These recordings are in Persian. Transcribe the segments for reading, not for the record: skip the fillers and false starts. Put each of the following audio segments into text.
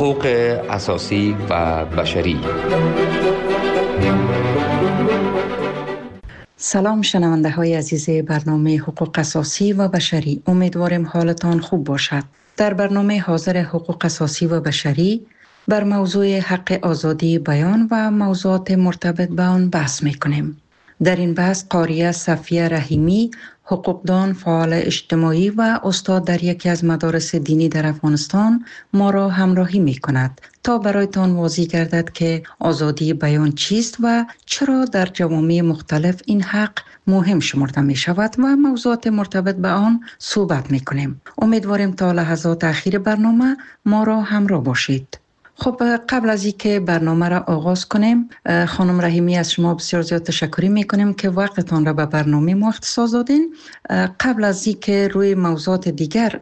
حقوق اساسی و بشری. سلام شنونده های عزیز برنامه حقوق اساسی و بشری، امیدواریم حالتان خوب باشد. در برنامه حاضر حقوق اساسی و بشری بر موضوع حق آزادی بیان و موضوعات مرتبط به آن بحث می کنیم. در این بحث قاریه صفیه رحیمی، حقوقدان، فعال اجتماعی و استاد در یکی از مدارس دینی در افغانستان ما را همراهی می کند تا برایتان واضح گردد که آزادی بیان چیست و چرا در جوامع مختلف این حق مهم شمرده می شود و موضوعات مرتبط به آن صحبت می کنیم. امیدواریم تا لحظات اخیر برنامه ما را همراه باشید. خب قبل از اینکه برنامه را آغاز کنیم، خانم رحیمی از شما بسیار زیاد تشکر میکنیم که وقتتان را به برنامه ما اختصاص دادین. قبل از اینکه روی موضوعات دیگر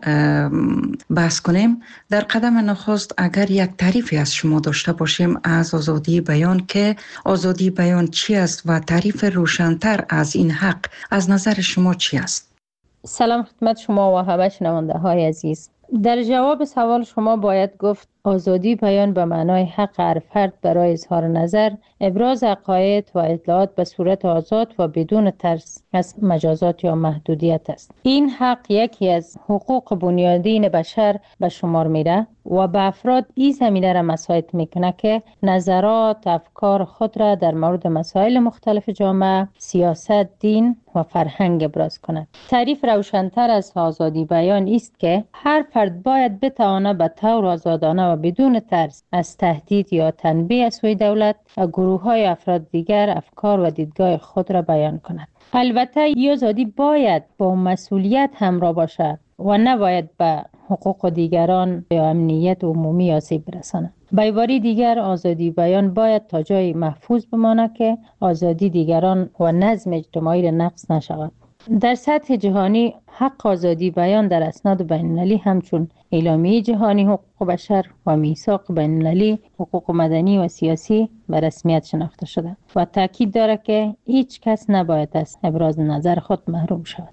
بحث کنیم، در قدم نخست اگر یک تعریفی از شما داشته باشیم از آزادی بیان، که آزادی بیان چی است و تعریف روشن‌تر از این حق از نظر شما چی است؟ سلام خدمت شما و همه شنونده های عزیز. در جواب سوال شما باید گفت آزادی بیان به معنای حق هر فرد برای اظهار نظر، ابراز عقاید و اطلاعات به صورت آزاد و بدون ترس از مجازات یا محدودیت است. این حق یکی از حقوق بنیادین بشر به شمار میره و به افراد این زمینه را مساعد میکنه که نظرات، افکار خود را در مورد مسائل مختلف جامعه، سیاست، دین و فرهنگ ابراز کند. تعریف روشن‌تر از آزادی بیان است که هر فرد باید بتواند به طور آزادانه و بدون ترس از تهدید یا تنبیه از سوی دولت و گروه‌های افراد دیگر افکار و دیدگاه خود را بیان کند. البته این آزادی باید با مسئولیت همراه باشد و نباید به حقوق دیگران یا امنیت عمومی آسیب برساند. به عبارت دیگر، آزادی بیان باید تا جای محفوظ بماند که آزادی دیگران و نظم اجتماعی را نقض نشود. در سطح جهانی حق آزادی بیان در اسناد بین‌المللی همچون اعلامیه جهانی حقوق بشر و میثاق بین‌المللی حقوق مدنی و سیاسی به رسمیت شناخته شده و تاکید دارد که هیچ کس نباید از ابراز نظر خود محروم شود.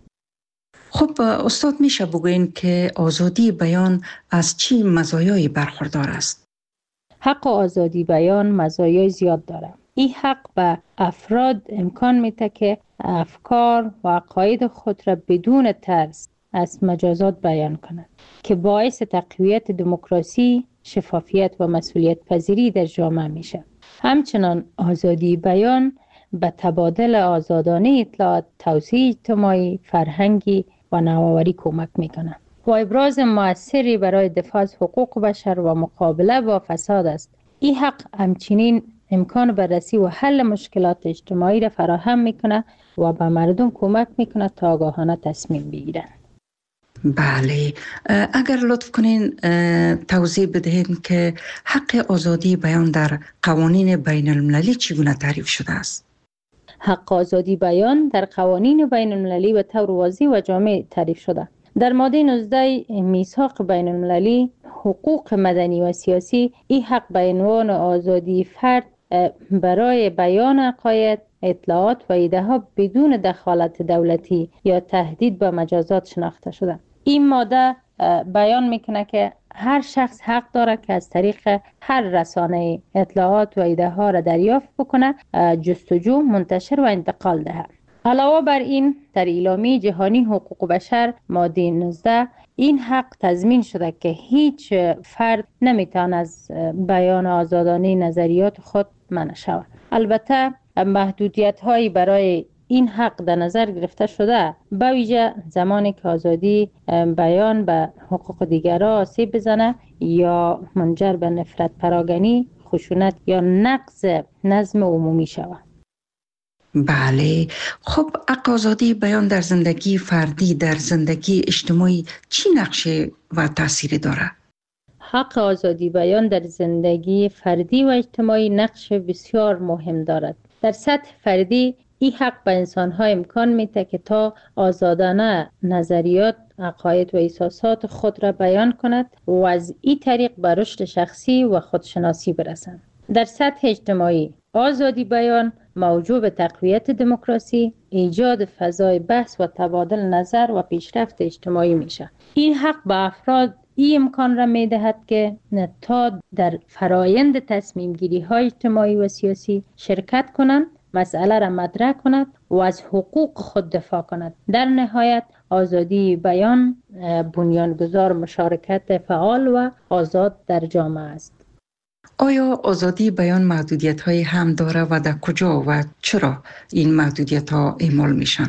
خب استاد، میشه بگوین که آزادی بیان از چی مزایایی برخوردار است؟ حق آزادی بیان مزایای زیاد دارد. این حق به افراد امکان میده که افکار و عقاید خود را بدون ترس از مجازات بیان کنند که باعث تقویت دموکراسی، شفافیت و مسئولیت پذیری در جامعه میشه. همچنان آزادی بیان به تبادل آزادانه اطلاعات، توسعه اجتماعی، فرهنگی و نوآوری کمک میکنه و ابراز مؤثری برای دفاع از حقوق بشر و مقابله با فساد است. این حق همچنین امکان بررسی و حل مشکلات اجتماعی را فراهم میکنه و به مردم کمک میکنه تا آگاهانه تصمیم بگیرن. بله، اگر لطف کنین توضیح بدهید که حق آزادی بیان در قوانین بین المللی چگونه تعریف شده است؟ حق آزادی بیان در قوانین بین المللی به طور واضح و جامع تعریف شده. در ماده 19 میثاق بین المللی حقوق مدنی و سیاسی این حق به عنوان آزادی فرد برای بیان عقاید، اطلاعات و ایده ها بدون دخالت دولتی یا تهدید به مجازات شناخته شده. این ماده بیان میکنه که هر شخص حق داره که از طریق هر رسانه اطلاعات و ایده ها را دریافت بکنه، جستجو، منتشر و انتقال دهد. علاوه بر این، در اعلامیه جهانی حقوق بشر ماده 19 این حق تضمین شده که هیچ فرد نمیتواند از بیان آزادانه نظریات خود منع شود. البته محدودیت هایی برای این حق در نظر گرفته شده، به ویژه زمانی که آزادی بیان به حقوق دیگران آسیب بزنه یا منجر به نفرت پراگنی، خشونت یا نقض نظم عمومی شود. بله، خب حق آزادی بیان در زندگی فردی، در زندگی اجتماعی چی نقشه و تأثیری داره؟ حق آزادی بیان در زندگی فردی و اجتماعی نقش بسیار مهم دارد. در سطح فردی این حق به انسان‌ها امکان میده که تا آزادانه نظریات، عقاید و احساسات خود را بیان کند و از این طریق به رشد شخصی و خودشناسی برسند. در سطح اجتماعی آزادی بیان موجب به تقویت دموکراسی، ایجاد فضای بحث و تبادل نظر و پیشرفت اجتماعی میشه. این حق به افراد این امکان را می دهد که تا در فرایند تصمیم گیری های اجتماعی و سیاسی شرکت کنند، مسئله را مطرح کند و از حقوق خود دفاع کند. در نهایت آزادی بیان بنیانگذار مشارکت فعال و آزاد در جامعه است. آیا آزادی بیان محدودیت های هم داره و در کجا و چرا این محدودیت ها اعمال میشن؟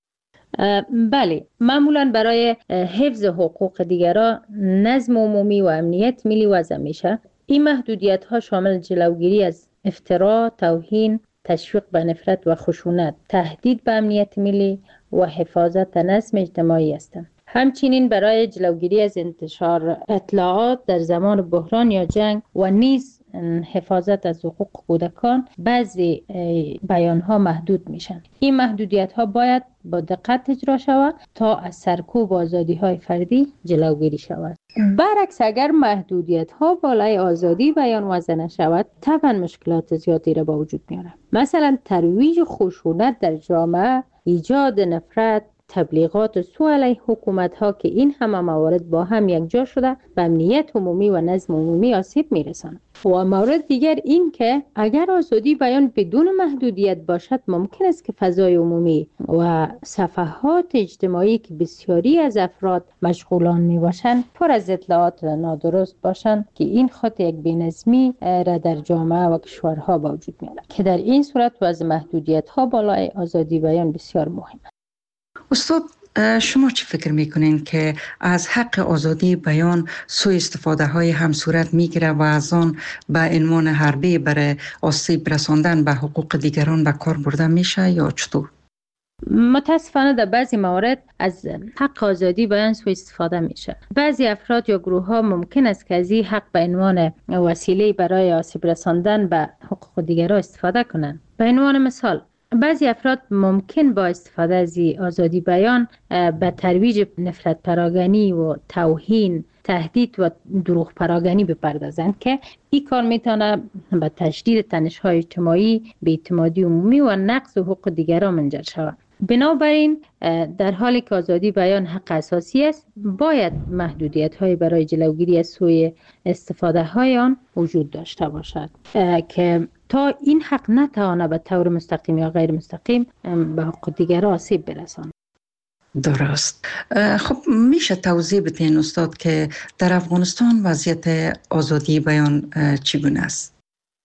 بله، معمولا برای حفظ حقوق دیگران، نظم عمومی و امنیت ملی وضع میشه. این محدودیت ها شامل جلوگیری از افترا، توهین، تشویق به نفرت و خشونت، تهدید به امنیت ملی و حفاظت نظم اجتماعی هستند. همچنین برای جلوگیری از انتشار اطلاعات در زمان بحران یا جنگ و نیز حفاظت از حقوق کودکان بعضی بیان ها محدود میشن. این محدودیت ها باید با دقت اجرا شود تا از سرکوب آزادی های فردی جلوگیری شود. برعکس اگر محدودیت ها بالای آزادی بیان وضع نشود، طبعا مشکلات زیادی را با وجود میاره. مثلا ترویج خشونت در جامعه، ایجاد نفرت، تبلیغات سوء علیه حکومت ها که این همه موارد با هم یکجا شده به امنیت عمومی و نظم عمومی آسیب میرساند. و مورد دیگر این که اگر آزادی بیان بدون محدودیت باشد، ممکن است که فضای عمومی و صفحات اجتماعی که بسیاری از افراد مشغولان می باشند پر از اطلاعات نادرست باشند که این خود یک بی‌نظمی را در جامعه و کشورها با وجود میارد که در این صورت وضع محدودیت ها بالای آزادی بیان بسیار مهم است. استاد، شما چی فکر میکنین که از حق آزادی بیان سوء استفاده های هم صورت میگیره و از آن به عنوان حربه برای آسیب رساندن به حقوق دیگران به کار برده میشه یا چطور؟ متاسفانه در بعضی موارد از حق آزادی بیان سوء استفاده میشه. بعضی افراد یا گروه ها ممکن است که از این حق به عنوان وسیله برای آسیب رساندن به حقوق دیگران استفاده کنند. به عنوان مثال، بعضی افراد ممکن با استفاده از آزادی بیان به ترویج نفرت پراگنی و توهین، تهدید و دروغ پراگنی بپردازند که این کار میتونه به تشدید تنش‌های اجتماعی، بی‌اعتمادی عمومی و نقض حقوق دیگران منجر شود. بنابراین در حالی که آزادی بیان حق اساسی است، باید محدودیت‌های برای جلوگیری از سوء استفاده‌های آن وجود داشته باشد که تا این حق نتواند به طور مستقیم یا غیر مستقیم به حقوق دیگران آسیب برساند. درست. خب میشه توضیح بدین استاد که در افغانستان وضعیت آزادی بیان چگونه است؟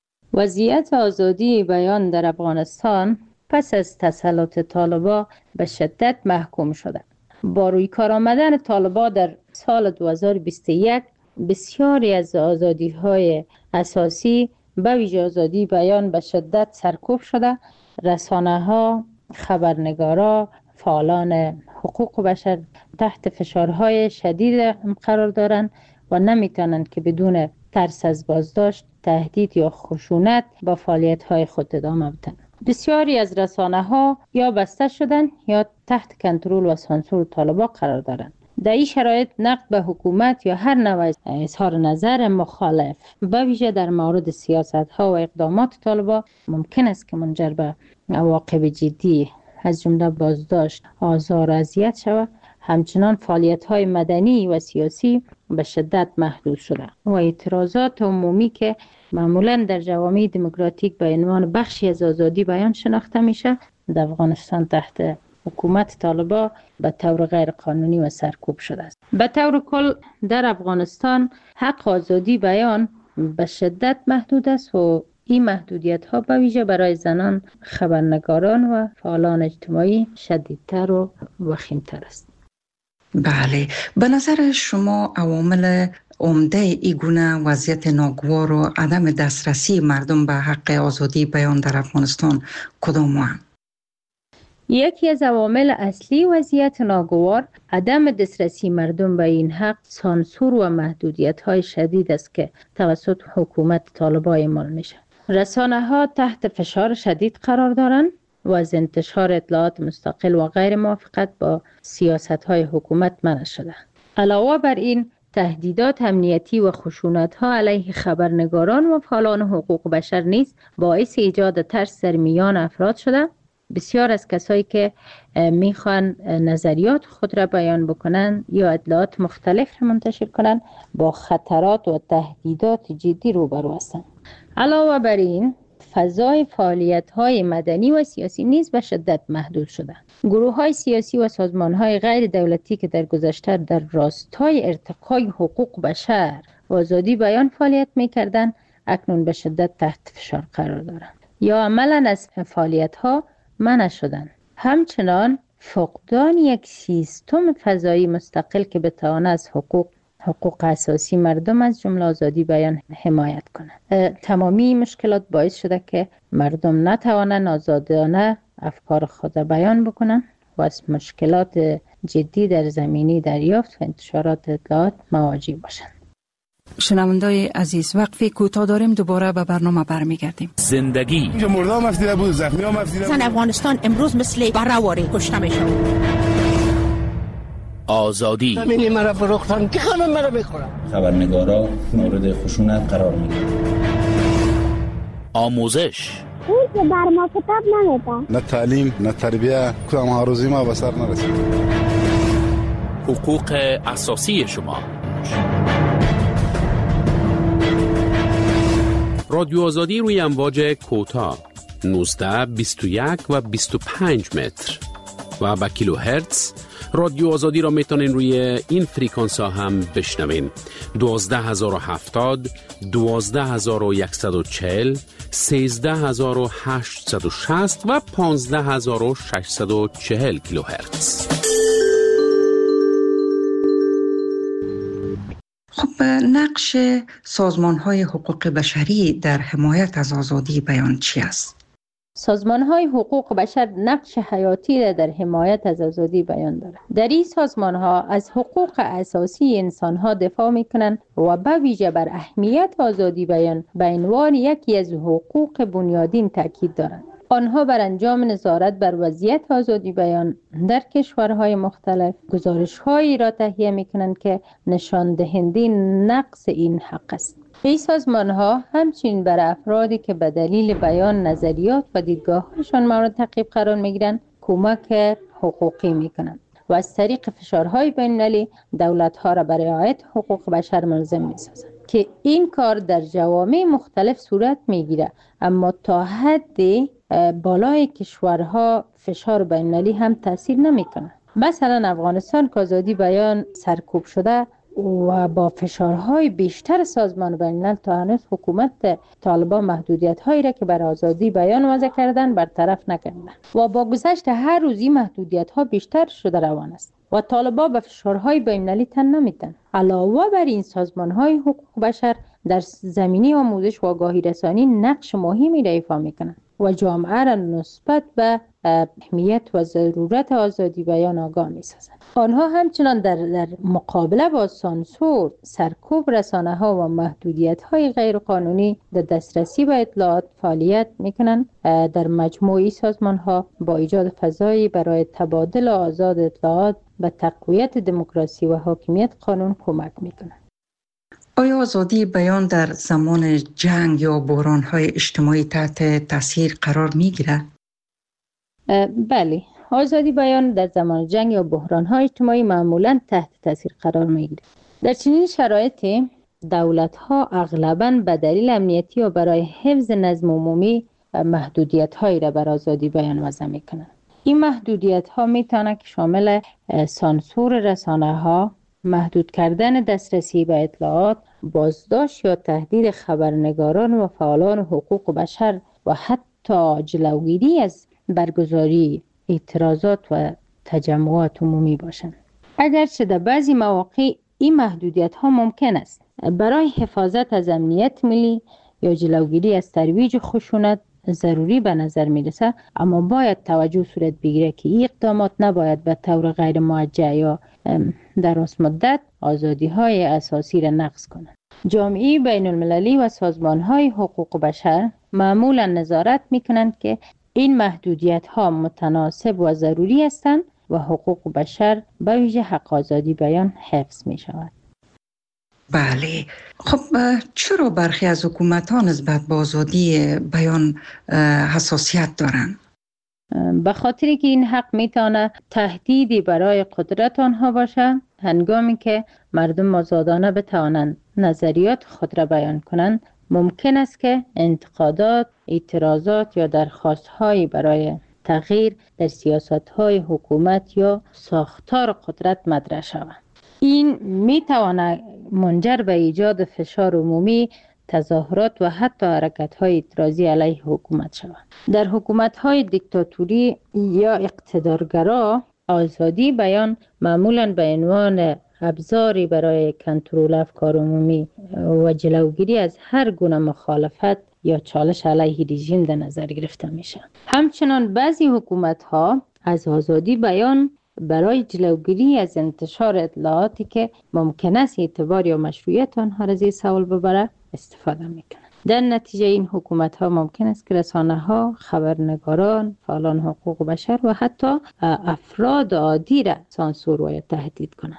وضعیت آزادی بیان در افغانستان پس از تسلط طالبان به شدت محکوم شده. با روی کار آمدن طالبان در سال 2021 بسیاری از آزادی‌های اساسی به ویژه آزادی بیان به شدت سرکوب شده. رسانه‌ها، خبرنگارا، فعالان حقوق بشر تحت فشارهای شدید قرار دارند و نمیتونند که بدون ترس از بازداشت، تهدید یا خشونت با فعالیت‌های خود ادامه بدن. بسیاری از رسانه‌ها یا بسته شدن یا تحت کنترل و سانسور طالبان قرار دارند. در این شرایط نقد به حکومت یا هر نوع اظهار نظر مخالف به ویژه در مورد سیاست‌ها و اقدامات طالبان ممکن است که منجر به عواقب جدی از جمله بازداشت، آزار و اذیت شود. همچنان فعالیت‌های مدنی و سیاسی به شدت محدود شده و اعتراضات عمومی که معمولاً در جوامع دموکراتیک به عنوان بخشی از آزادی بیان شناخته میشه، در افغانستان تحت حکومت طالبان به طور غیر قانونی و سرکوب شده است. به طور کل در افغانستان حق آزادی بیان به شدت محدود است و این محدودیت ها به ویژه برای زنان، خبرنگاران و فعالان اجتماعی شدیدتر و وخیمتر است. بله، به نظر شما عوامل عمده این گونه وضعیت ناگوار و عدم دسترسی مردم به حق آزادی بیان در افغانستان کدام هستند؟ یکی از عوامل اصلی وضعیت ناگوار عدم دسترسی مردم به این حق سانسور و محدودیت‌های شدید است که توسط حکومت طالبان اعمال میشه. رسانه‌ها تحت فشار شدید قرار دارند و از انتشار اطلاعات مستقل و غیر موافقت با سیاست‌های حکومت منع شده. علاوه بر این تهدیدات امنیتی و خشونت‌ها علیه خبرنگاران و فعالان حقوق بشر نیز باعث ایجاد ترس در میان افراد شده بسیار از کسایی که میخوان نظریات خود را بیان بکنن یا اطلاعات مختلف را منتشر کنن با خطرات و تهدیدات جدی روبرو هستند. علاوه بر این فضای فعالیت‌های مدنی و سیاسی نیز به شدت محدود شده. گروه‌های سیاسی و سازمان‌های غیر دولتی که در گذشته در راستای ارتقای حقوق بشر و آزادی بیان فعالیت می‌کردند، اکنون به شدت تحت فشار قرار دارند یا عملاً از فعالیت‌ها منع شدند. همچنان فقدان یک سیستم فضایی مستقل که بتواند از حقوق اساسی مردم از جمله آزادی بیان حمایت کنند. تمامی مشکلات باعث شده که مردم نتوانند آزادانه افکار خود بیان بکنند و از مشکلات جدی در زمینه دریافت و انتشارات اطلاعات مواجه باشند. شنوندای عزیز، وقفی کوتاه داریم، دوباره به برنامه برمیگردیم. زندگی اینجا مردم مفیده بود، زخمی ها مفیده بود. افغانستان امروز مثل برهواری کشته میشه. آزادی همینی مرا فروختن که همه مرا میخورن. خبرنگارا مورد خشونت قرار میگیرن. آموزش اون که بر ما کتاب نمیده. نه تعلیم نه تربیه، کدام هاروزی ما به سر نرسید. حقوق اساسی شما. رادیو آزادی روی امواج کوتاه 19 21 و 25 متر و با کیلو هرتز. رادیو آزادی را میتونین روی این فریکانس ها هم بشنوین. 12070 12140 13860 و 15640 کیلو هرتز. خب نقش سازمان‌های حقوق بشری در حمایت از آزادی بیان چی است؟ سازمان‌های حقوق بشر نقش حیاتی در حمایت از آزادی بیان دارند. در این سازمان‌ها از حقوق اساسی انسان‌ها دفاع می‌کنند و به ویژه بر اهمیت آزادی بیان به عنوان یکی از حقوق بنیادین تاکید دارند. آنها بر انجام نظارت بر وضعیت آزادی بیان در کشورهای مختلف گزارش‌هایی را تهیه می‌کنند که نشان دهنده نقص این حق است. این سازمان‌ها همچنین بر افرادی که به دلیل بیان نظریات و دیدگاه‌هایشان مورد تعقیب قرار می‌گیرند کمک حقوقی می‌کنند و از طریق فشارهای بین‌المللی دولت‌ها را برای رعایت حقوق بشر ملزم می‌سازند که این کار در جوامع مختلف صورت می‌گیرد، اما تا حدی بالای کشورها فشار بین‌المللی هم تاثیر نمی‌کند. مثلا افغانستان که آزادی بیان سرکوب شده و با فشارهای بیشتر سازمان بین‌الملل تا هنوز حکومت طالبان محدودیت‌هایی را که بر آزادی بیان وضع کردن برطرف نکردند و با گذشت هر روزی محدودیت‌ها بیشتر شده روان است و طالبان به فشارهای بین‌المللی تن نمی‌دهند. علاوه بر این سازمان‌های حقوق بشر در زمینه آموزش و آگاهی رسانی نقش مهمی را ایفا می‌کنند و جامعه را نسبت به اهمیت و ضرورت آزادی بیان آگاه می‌سازند. آنها همچنان در مقابله با سانسور، سرکوب رسانه‌ها و محدودیت‌های غیرقانونی در دسترسی به اطلاعات فعالیت می‌کنند. در مجموعی سازمان‌ها با ایجاد فضایی برای تبادل آزاد اطلاعات به تقویت دموکراسی و حاکمیت قانون کمک می‌کنند. آیا آزادی بیان در زمان جنگ یا بحران‌های اجتماعی تحت تاثیر قرار می‌گیرد؟ بله، آزادی بیان در زمان جنگ یا بحران‌های اجتماعی معمولاً تحت تاثیر قرار می‌گیرد. در چنین شرایطی دولت‌ها اغلباً به دلیل امنیتی و برای حفظ نظم عمومی محدودیت‌هایی را بر آزادی بیان وضع می‌کنند. این محدودیت‌ها می‌تواند که شامل سانسور رسانه‌ها، محدود کردن دسترسی به اطلاعات، بازداشت یا تهدید خبرنگاران و فعالان حقوق بشر و حتی جلوگیری از برگزاری اعتراضات و تجمعات عمومی باشند. اگرچه در بعضی مواقع این محدودیت‌ها ممکن است برای حفاظت از امنیت ملی یا جلوگیری از ترویج خشونت ضروری به نظر می‌رسد، اما باید توجه صورت بگیرد که این اقدامات نباید به طور غیر موجه یا در راست مدت آزادی‌های اساسی را نقض کنند. جامعه بین‌المللی و سازمان‌های حقوق بشر معمولاً نظارت می‌کنند که این محدودیت‌ها متناسب و ضروری هستند و حقوق بشر به ویژه حق آزادی بیان حفظ می‌شود. بله، خب چرا برخی از حکومت‌ها نسبت به آزادی بیان حساسیت دارند؟ به خاطر که این حق میتونه تهدیدی برای قدرت آنها باشه. هنگامی که مردم آزادانه بتوانند نظریات خود را بیان کنند، ممکن است که انتقادات، اعتراضات یا درخواست‌هایی برای تغییر در سیاست‌های حکومت یا ساختار قدرت مطرح شود. این میتواند منجر به ایجاد فشار عمومی، تظاهرات و حتی حرکت‌های اعتراضی علیه حکومت شود. در حکومت‌های دیکتاتوری یا اقتدارگرا، آزادی بیان معمولاً به عنوان ابزاری برای کنترل افکار عمومی و جلوگیری از هر گونه مخالفت یا چالش علیه رژیم در نظر گرفته میشه. همچنان بعضی حکومت‌ها از آزادی بیان برای جلوگیری از انتشار اطلاعاتی که ممکن است اعتبار یا مشروعیت آنها را زیر سوال ببره استفاده میکنند. در نتیجه این حکومت‌ها ممکن است که رسانه‌ها، خبرنگاران، فعالان حقوق بشر و حتی افراد عادی را سانسور و تهدید کنند.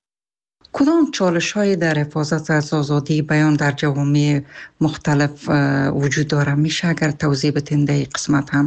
کدام چالش‌هایی در حفاظت از آزادی بیان در جوامع مختلف وجود داره؟ میشه اگر توضیح بدین در این قسمت هم؟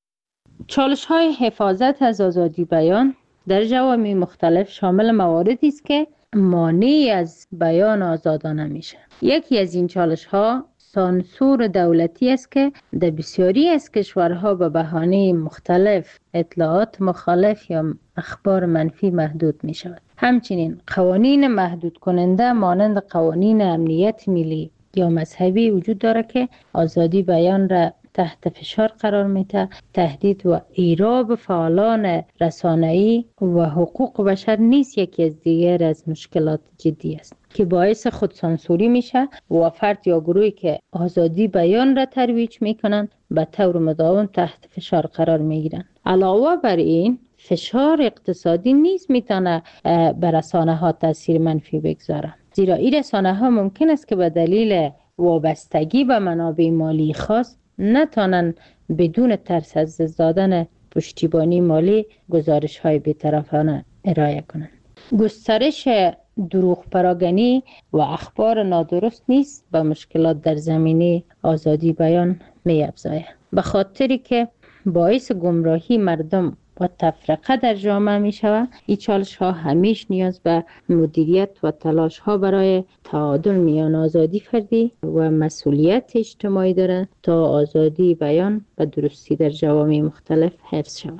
چالش‌های حفاظت از آزادی بیان در جوامع مختلف شامل مواردی است که مانع از بیان آزادانه میشه. یکی از این چالش‌ها سانسور دولتی است که در بسیاری از کشورها به بهانه مختلف اطلاعات مخالف یا اخبار منفی محدود می شود. همچنین قوانین محدود کننده مانند قوانین امنیت ملی یا مذهبی وجود دارد که آزادی بیان را تحت فشار قرار میده. تهدید و ایراب فعالان رسانه‌ای و حقوق بشر نیز یکی از دیگر از مشکلات جدی است که باعث خودسانسوری میشه و فرد یا گروهی که آزادی بیان را ترویج میکنند به طور مداوم تحت فشار قرار میگیرند. علاوه بر این فشار اقتصادی نیز میتونه بر رسانه ها تاثیر منفی بگذاره، زیرا این رسانه ها ممکن است که به دلیل وابستگی به منابع مالی خاص نتوانند بدون ترس از دادن پشتیبانی مالی گزارش های بی‌طرفانه ارائه کنند. گسترش دروغ پراگنی و اخبار نادرست نیز به مشکلات در زمینه آزادی بیان می افزاید، به خاطری که باعث گمراهی مردم و تفرقه در جامعه می شود. این چالش ها همیشه نیاز به مدیریت و تلاش ها برای تعادل میان آزادی فردی و مسئولیت اجتماعی دارند تا آزادی بیان و درستی در جوامع مختلف حفظ شود.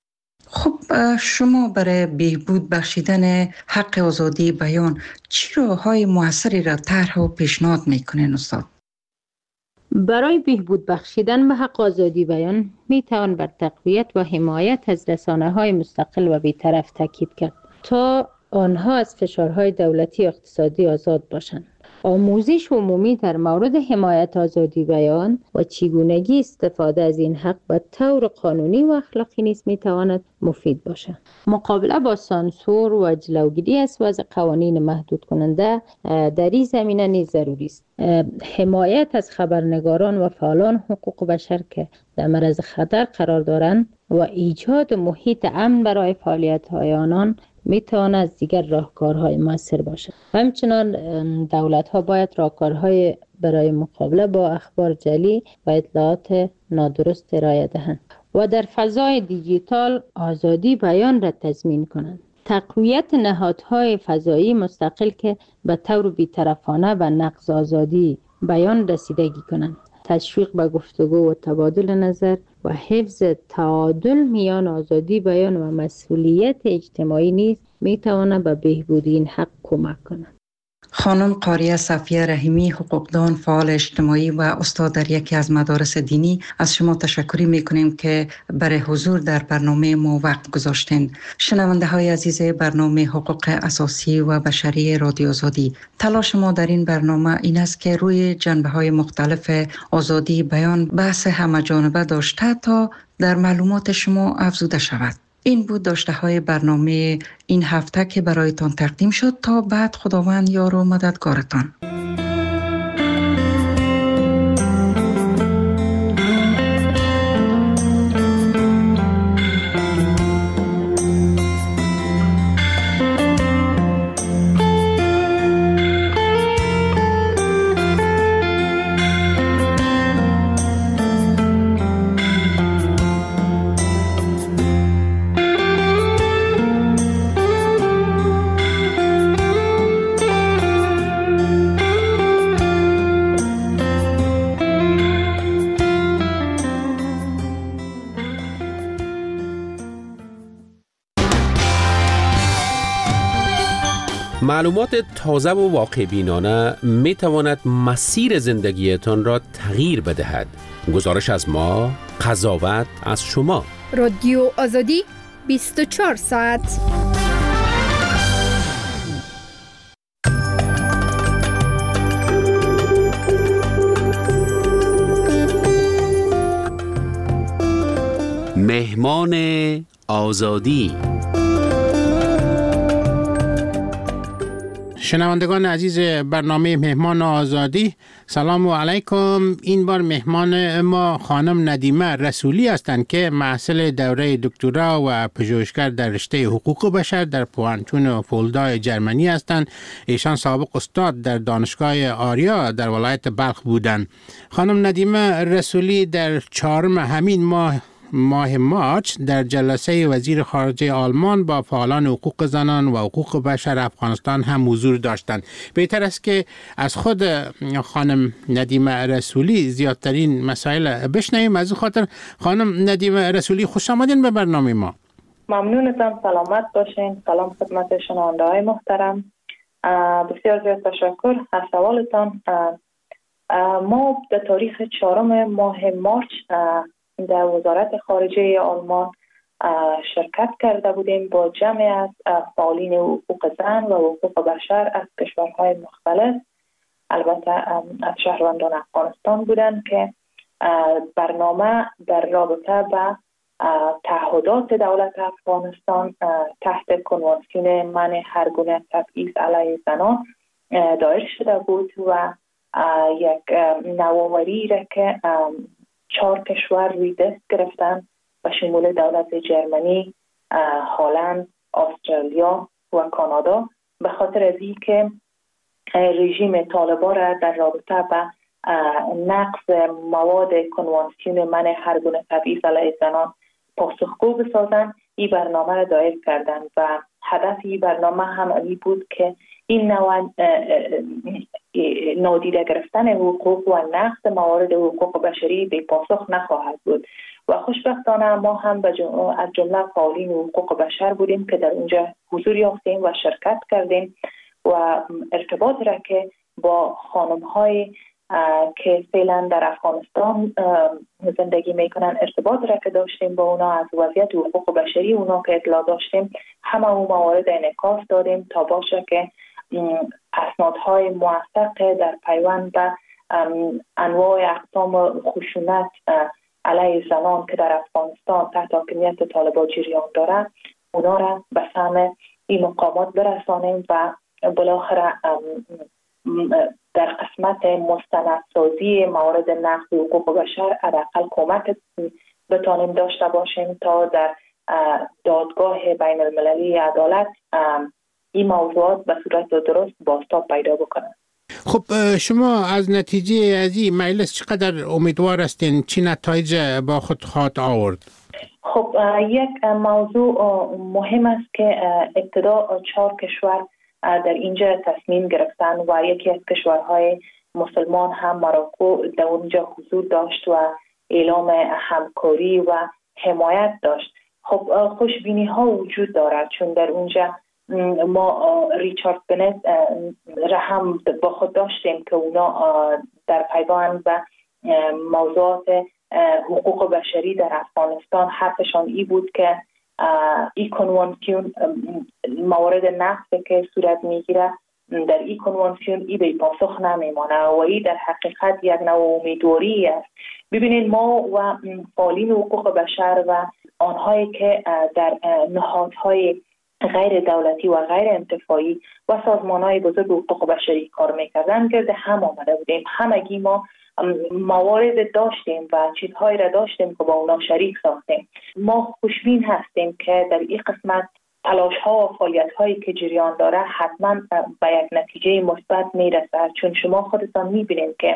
خب شما برای بهبود بخشیدن حق آزادی بیان چه راه‌های موثری را طرح و پیشنهاد میکنین استاد؟ برای بهبود بخشیدن به حق آزادی بیان می توان بر تقویت و حمایت از رسانه‌های مستقل و بی‌طرف تاکید کرد تا آنها از فشارهای دولتی و اقتصادی آزاد باشند. آموزش عمومی در مورد حمایت آزادی بیان و چگونگی استفاده از این حق به طور قانونی و اخلاقی نیز می تواند مفید باشد. مقابله با سانسور و جلوگیری از وضع قوانین محدود کننده در این زمینه نیز ضروری است. حمایت از خبرنگاران و فعالان حقوق بشر که در معرض خطر قرار دارند و ایجاد محیط امن برای فعالیت‌های آنان میتواند از دیگر راهکارهای موثر باشد. همچنان دولت‌ها باید راهکارهای برای مقابله با اخبار جعلی و اطلاعات نادرست ارائه دهند و در فضای دیجیتال آزادی بیان را تضمین کنند. تقویت نهادهای فضایی مستقل که به طور بی‌طرفانه به نقض آزادی بیان رسیدگی کنند. تشویق به گفتگو و تبادل نظر و حفظ تعادل میان آزادی بیان و مسئولیت اجتماعی نیز میتواند به بهبود این حق کمک کند. خانم قاریه صفیه رحیمی، حقوقدان، فعال اجتماعی و استاد در یکی از مدارس دینی، از شما تشکر میکنیم که برای حضور در برنامه ما وقت گذاشتین. شنونده های عزیز برنامه حقوق اساسی و بشری رادیو آزادی، تلاش ما در این برنامه این است که روی جنبه های مختلف آزادی بیان بحث همه‌جانبه داشته تا در معلومات شما افزوده شود. این بود داشته های برنامه این هفته که برایتان تقدیم شد. تا بعد خداوند یار و مددگارتان. معلومات تازه و واقع بینانه می تواند مسیر زندگیتان را تغییر بدهد. گزارش از ما، قضاوت از شما. رادیو آزادی 24 ساعت. مهمان آزادی. شنوندگان عزیز برنامه مهمان آزادی، سلام علیکم. این بار مهمان ما خانم ندیمه رسولی هستند که محصل دوره دکترا و پژوهشگر در رشته حقوق بشر در پوهنتون فولدا جرمنی هستند. ایشان سابق استاد در دانشگاه آریا در ولایت بلخ بودند. خانم ندیمه رسولی در 4 همین ماه مارچ در جلسه وزیر خارجه آلمان با فعالان حقوق زنان و حقوق بشر افغانستان هم حضور داشتند. بهتر است که از خود خانم ندیمه رسولی زیادترین مسائل بشنویم. از خاطر خانم ندیمه رسولی، خوش آمدین به برنامه ما. ممنونتم، سلامت باشین. سلام خدمت شنونده‌های محترم. بسیار زیاد تشکر از سوالتان. ما در تاریخ 4 ماه مارچ در وزارت خارجه آلمان شرکت کرده بودیم با جمعی از فعالین حقوق زن و حقوق بشر از کشورهای مختلف، البته از شهروندان افغانستان بودند که برنامه در رابطه با تعهدات دولت افغانستان تحت کنوانسیون منع هر گونه تبعیض علیه زنان دایر شده بود و یک نوآوری را که 4 کشور روی دست گرفتن و شمول دولت جرمنی، هلند، استرالیا و کانادا، به خاطر از اینکه رژیم طالبان را در رابطه با نقض مواد کنوانسیون منع هر گونه تبعیض علیه زنان پاسخگو بسازند، این برنامه را دایر کردند و هدف این برنامه هم این بود که این نوع نادیده گرفتن حقوق و نقض موارد حقوق بشری به پاسخ نخواهد بود و خوشبختانه ما هم از جمله فعالین حقوق بشر بودیم که در اونجا حضور یافتیم و شرکت کردیم و ارتباط را که با خانم‌های که فعلا در افغانستان زندگی میکنن ارتباط را که داشتیم با اونا، از وضعیت حقوق بشری اونا که اطلاع داشتیم، همه اون موارد انعکاس دادیم تا باشه که اسنادهای موثق در پیوند به انواع اقسام خشونت علیه زنان که در افغانستان تحت حاکمیت طالبان جریان داره اونا را به سمع این مقامات برسانیم و بالاخره در قسمت مستندسازی موارد نقض حقوق بشر حداقل کمک بتانیم داشته باشیم تا در دادگاه بین المللی عدالت این موضوعات به صورت درست بازتاب پیدا بکنند. خب شما از نتیجه از این مجلس چقدر امیدوار هستین؟ چی نتایج با خود خواهد آورد؟ خب یک موضوع مهم است که ابتدا 4 کشور در اینجا تصمیم گرفتن و یکی از کشورهای مسلمان هم مراکو در اونجا حضور داشت و اعلام همکاری و حمایت داشت. خب خوشبینی ها وجود دارد چون در اونجا ما ریچارد بنت را هم با خود داشتیم که اونا در پیوند و موضوعات حقوق بشری در افغانستان حرفشان ای بود که این کنوانسیون موارد نقض که صورت میگیره در این کنوانسیون ای به پاسخ نمیمانه و این در حقیقت یک نوع امیدواری است. ببینید ما و فعالین حقوق بشر و آنهایی که در نهادهای غیر دولتی و غیر انتفاعی و سازمانهای بزرگ حقوق بشری کار میکردن گرد هم آمده بودیم. همگی ما موارد داشتیم و چیزهایی را داشتیم که با اونا شریک ساختیم. ما خوشبین هستیم که در این قسمت تلاش ها و فعالیت هایی که جریان داره حتما به یک نتیجه مثبت میرسد، چون شما خودتان میبینید که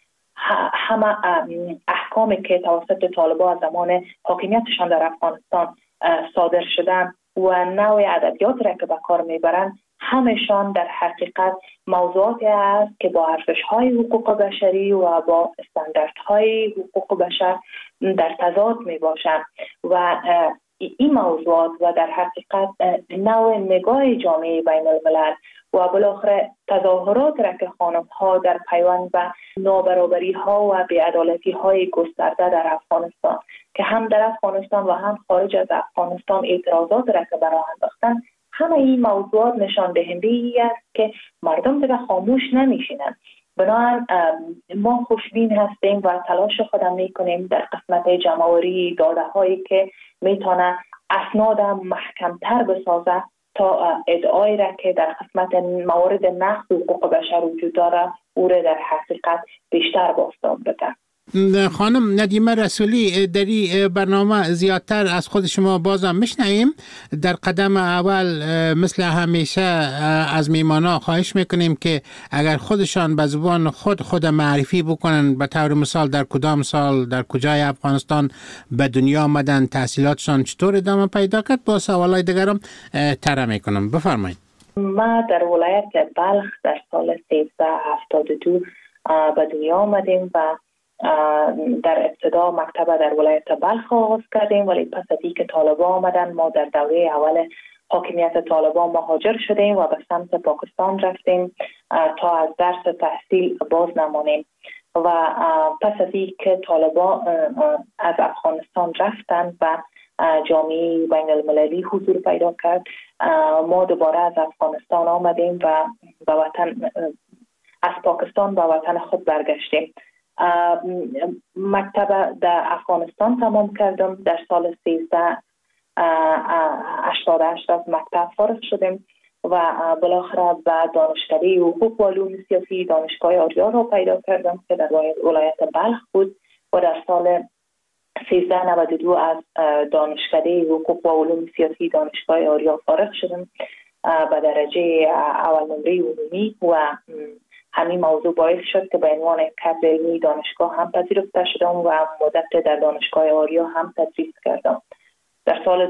همه احکامی که توسط طالبان زمان حاکمیتشان در افغانستان صادر شدن و نوع ادبیات را که به کار میبرند همشان در حقیقت موضوعاتی است که با ارزش‌های حقوق بشری و با استانداردهای حقوق بشر در تضاد میباشند و این موضوعات و در حقیقت نوع نگاه جامعه بین الملل و بالاخره تظاهرات را که خانم ها در پیوند به نابرابری ها و بی‌عدالتی های گسترده در افغانستان که هم در افغانستان و هم خارج از افغانستان اعتراضات را که برآورده انداختن، همه این موضوعات نشان دهنده ای است که مردم دیگه خاموش نمیشینند. بنابراین ما خوشبین هستیم و تلاش خودم میکنیم در قسمت جمع‌آوری داده هایی که میتونه اسناد محکمتر بسازه تا ادعایی را که در قسمت موارد نقض حقوق بشر وجود داره او را در حقیقت بیشتر بازتاب بده. خانم ندیمه رسولی، در این برنامه زیادتر از خود شما بازم میشنویم. در قدم اول مثل همیشه از میمانا خواهش میکنیم که اگر خودشان به زبان خود معرفی بکنن، به طور مثال در کدام سال در کجای افغانستان به دنیا آمدن، تحصیلاتشان چطور ادامه پیدا کرد، با سوالای دیگرم طرح میکنم. بفرمایید. ما در ولایت بلخ در سال 1372 به دنیا آمدیم و در ابتدا مکتب در ولایت بلخ آغاز کردیم، ولی پس از اینکه طالبان آمدن ما در دوره اول حاکمیت طالبان مهاجر شدیم و به سمت پاکستان رفتیم تا از درس تحصیل باز نمانیم و پس از اینکه طالبان از افغانستان رفتند و جامعه بین المللی حضور پیدا کرد، ما دوباره از افغانستان آمدیم و به وطن از پاکستان به وطن خود برگشتیم. مکتب در افغانستان تمام کردم. در سال 1388 از مکتب فارغ شدیم و بالاخره به دانشکده حقوق و علوم سیاسی دانشگاه آریا را پیدا کردم که در ولایت بلخ بود و در سال 1392 از دانشکده حقوق و علوم سیاسی دانشگاه آریا فارغ شدم به درجه اول نمره عمومی و همین موضوع باعث شد که به عنوان کادر علمی دانشگاه هم پذیرفته شدم و مدت در دانشگاه آریا هم تدریس کردم. در سال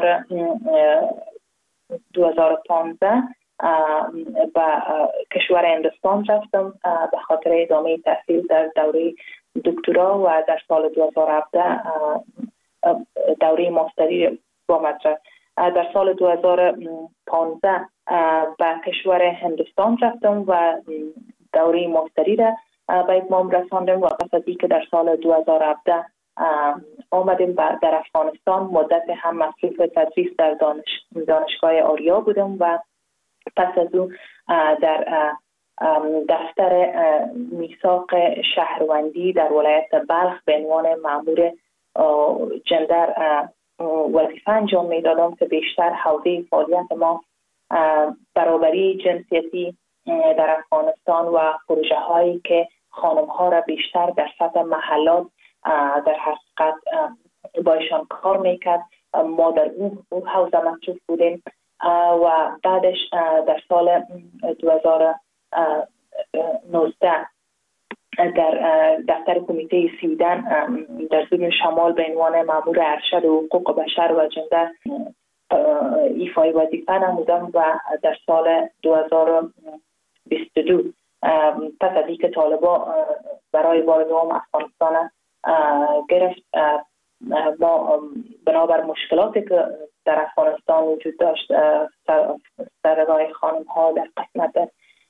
2015 به کشور هندوستان رفتم به خاطر ادامه تحصیل در دوره دکترا و در سال 2017 دوره ماستری با مدرک. در سال 2015 به کشور هندوستان رفتم و دوره ماستری را به اتمام رساندم و پس از اینکه در سال 2017 آمدیم در افغانستان مدت هم مصروف تدریس در دانشگاه آریا بودم و پس از اون در دفتر میثاق شهروندی در ولایت بلخ به عنوان مأمور جندر وظیفه انجام میدادم که بیشتر حوزه فعالیت ما برابری جنسیتی در افغانستان و پروژه هایی که خانم ها را بیشتر در سطح محلات در حقیقت بایشان کار میکرد. ما در اون حوزه مصروف بودیم و بعدش در سال 2019 در دفتر کمیته 13 در سوریه شمال به عنوان مأمور ارشد حقوق بشر و جندر ایفای وظیفه نمودم و در سال 2022 پس از اینکه طالبان برای وارد افغانستان گرفت، ما بنابر مشکلاتی که در افغانستان وجود داشت سر راه خانم ها در قسمت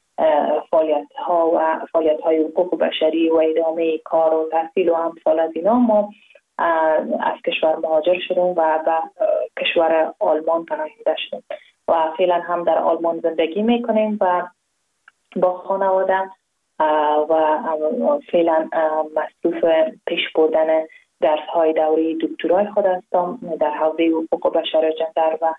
فعالیت های حقوق بشری و ادامه کار و تحصیل و امثال از اینا، ما از کشور مهاجر شدیم و به کشور آلمان پناهنده شدیم و فعلا هم در آلمان زندگی میکنیم و با خانواده و فعلا مصروف پیش بردن درس های دوره دکترای خود هستم در حوزه حقوق بشر جندر و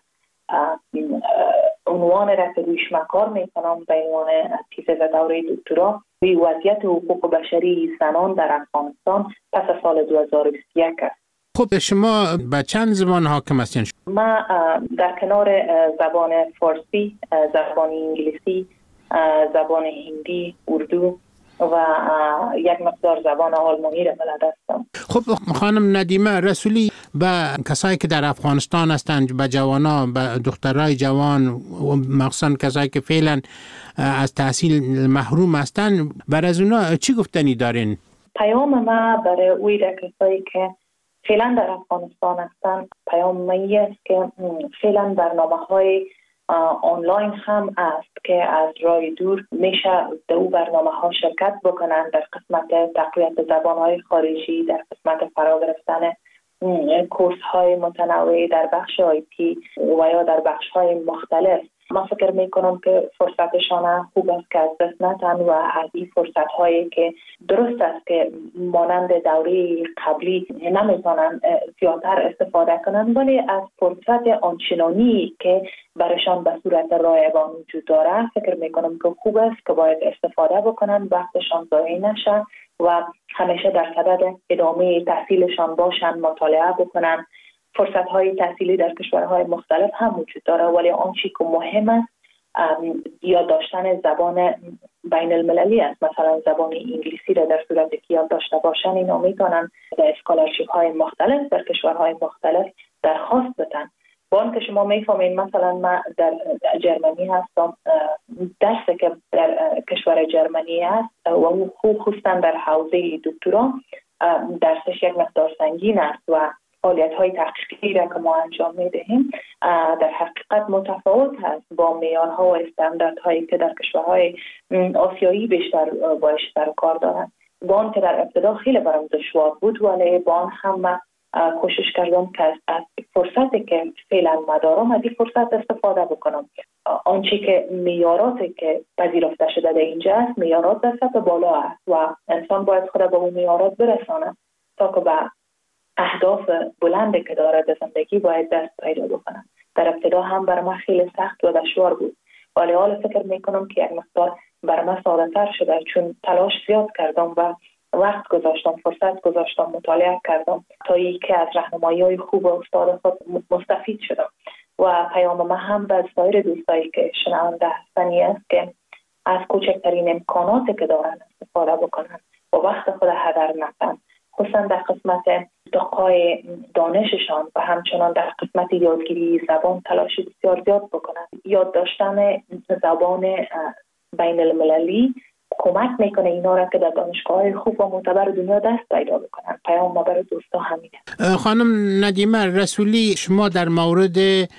عنوان را که رویش کار میکنم به عنوان تیزه دوره دکترا روی وضعیت حقوق بشری زنان در افغانستان پس از سال 2021 است. خب شما به چند زبان حاکم هستین؟ ما در کنار زبان فارسی، زبان انگلیسی، زبان هندی، اردو و یک مقدار زبان آلمانی را بلد هستم. خب خانم ندیمه رسولی، به کسایی که در افغانستان هستند، به جوانان، به دخترای جوان و مخصوصا کسایی که فعلا از تحصیل محروم هستند، برای از اونا چی گفتنی دارین؟ پیام ما برای اوی کسایی که فعلا در افغانستان هستند، پیام ما است که فعلا برنامه‌های آنلاین هم است که از راه دور میشه در او برنامه ها شرکت بکنن در قسمت تقویت زبانهای خارجی، در قسمت فرا گرفتن کورس های متنوع در بخش آیتی و یا در بخش های مختلف. من فکر میکنم که فرصتشان خوب است که از دست ندن و از این فرصت هایی که درست است که مانند دوره قبلی نمیتونن زیادتر استفاده کنن، ولی از فرصت آنچنانی که برشان به صورت رایگان وجود داره فکر میکنم که خوب است که باید استفاده بکنن، وقتشان ضایع نشه و همیشه در صدد ادامه تحصیلشان باشن، مطالعه بکنن. فرصت های تحصیلی در کشورهای مختلف هم وجود داره، ولی آنچه که مهم است یاد داشتن زبان بین المللی است. مثلا زبان انگلیسی را در صورتی که یاد داشته باشن اینا میتونن در اسکالرشیپ های مختلف در کشورهای مختلف درخواست بدن. با آن که شما میفهمین مثلا من در جرمنی هستم، درسی که در کشور جرمنی است و خصوصا در حوزه دکترا درسش یک مقدار سنگین است و فعالیت های تحقیقی را که ما انجام میدهیم در حقیقت متفاوت است با معیارها و استانداردهایی که در کشورهای آسیایی بیشتر باش سر کار دارند. با آن که در ابتدا خیلی برام دشوار بود، ولی با آن هم کوشش کردم که از فرصتی که فعلا مدارم از این فرصت استفاده بکنم. آنچه که معیاراتی که پذیرفته شده در اینجا است معیارات در سطح بالا است و انسان باید خود به اون معیارات برسانه تا که به اهداف بلندی که داره در زندگی باید دست پیدا بکنه. در ابتدا هم برای من خیلی سخت و دشوار بود، ولی حالا فکر میکنم که یک مقدار برای من ساده تر شده، چون تلاش زیاد کردم و وقت گذاشتم، فرصت گذاشتم، مطالعه کردم تا اینکه از راهنمایی‌های خوب استاد خود مستفید شدم. و پیام من هم به سایر دوستایی که شنونده هستنی است که از کوچکترین امکاناتی که دارن استفاده بکنن و وقت خود هدر ندن، خصوصا در قسمت ارتقای دانششان و همچنان در قسمت یادگیری زبان تلاش بسیار زیاد بکنن. یاد داشتن زبان بین المللی کمک میکنه اینا را که در دانشگاه‌های خوب و معتبر دنیا دست پیدا بکنن. پیام ما برای دوستا همینه. خانم ندیمه رسولی، شما در مورد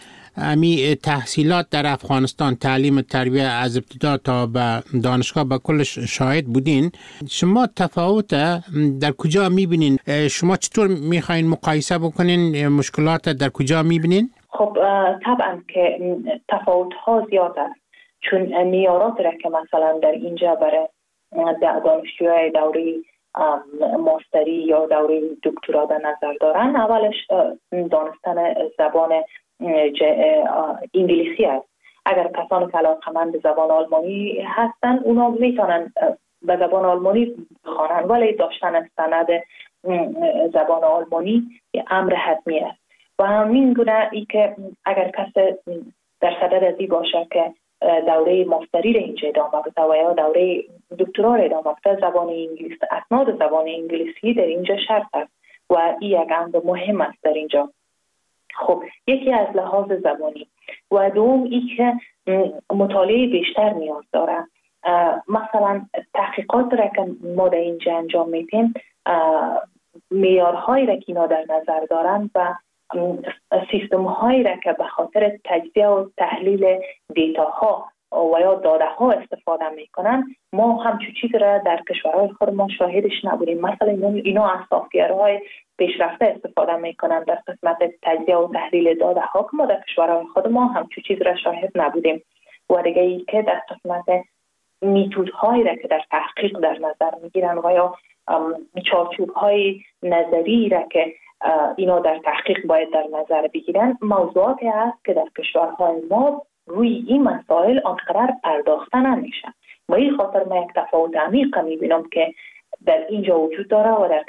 تحصیلات در افغانستان، تعلیم تربیه از ابتدا تا به دانشگاه به کلش شاهد بودین. شما تفاوت در کجا میبینین؟ شما چطور میخواین مقایسه بکنین؟ مشکلات در کجا میبینین؟ خب طبعا که تفاوت ها زیاد است، چون معیارات را که مثلا در اینجا برای دانشجوهای دوره ماستری یا دوره دکترا در نظر دارن، اولش دانستن زبان انگلیسی است. اگر کسانی که علاقه‌مند زبان آلمانی هستن اونا میتونن به زبان آلمانی بخوانن، ولی داشتن سند زبان آلمانی امر حتمی است. و همین گونه ای که اگر کسی در صدد ازی باشه که دوره ماستری را اینجا ادامه بده و یا دوره دکترا را ادامه بده، زبان انگلیسی، اسناد زبان انگلیسی در اینجا شرط است و این یک امر مهم است در اینجا. خب یکی از لحاظ زبانی و دوم ای که مطالعه بیشتر نیاز داره. مثلا تحقیقات را که ما در اینجا انجام میدیم، معیارهایی را که اینا در نظر دارن و سیستم هایی را که به خاطر تجزیه و تحلیل دیتاها و یا داده ها استفاده میکنن، ما همچون چیز را در کشورهای خود ما شاهدش نبودیم. مثلا اینا از سافتورهای پیشرفته استفاده میکنن در قسمت تجزیه و تحلیل داده ها که ما در کشورهای خود ما همچون چیز را شاهد نبودیم. و دیگه ای که در قسمت میتودهایی را که در تحقیق در نظر میگیرن و یا چارچوب‌های نظری را که اینا در تحقیق باید در نظر بگیرن، موضوعاتی هست که در کشورهای ما روی این مسائل آنقدر پرداخته نمیشن. و این خاطر من یک تفاوت عمیق میبینم که در اینجا وجود داره و در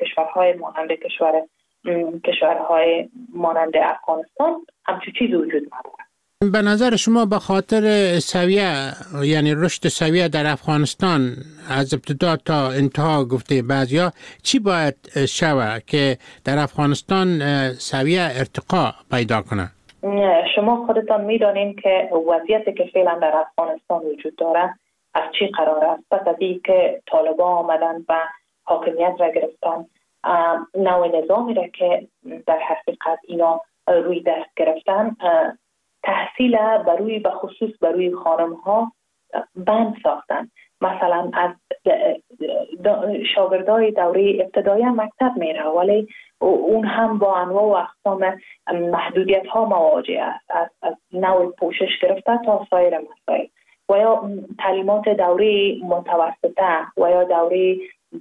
کشورهای مانند افغانستان همچون چیزی وجود نداره. به نظر شما به خاطر سویه، یعنی رشد سویه در افغانستان از ابتدا تا انتها گفته بعضیا، چی باید شود که در افغانستان سویه ارتقا پیدا کنه؟ شما خودتان میدانین که وضعیتی که فعلا در افغانستان وجود داره از چی قرار است. پس از این که طالبان آمدن و حاکمیت را گرفتن، نوع نظامی را که در حقیقت اینا روی دست گرفتن تحصیل به خصوص بروی خانم ها بند ساختن. مثلا از شاگردای دوره ابتدایی مکتب میره ولی اون هم با انواع و اقسام محدودیت ها مواجه است، از نوع پوشش گرفته تا سایر مسائل. و یا تعلیمات دوره متوسطه و یا دوره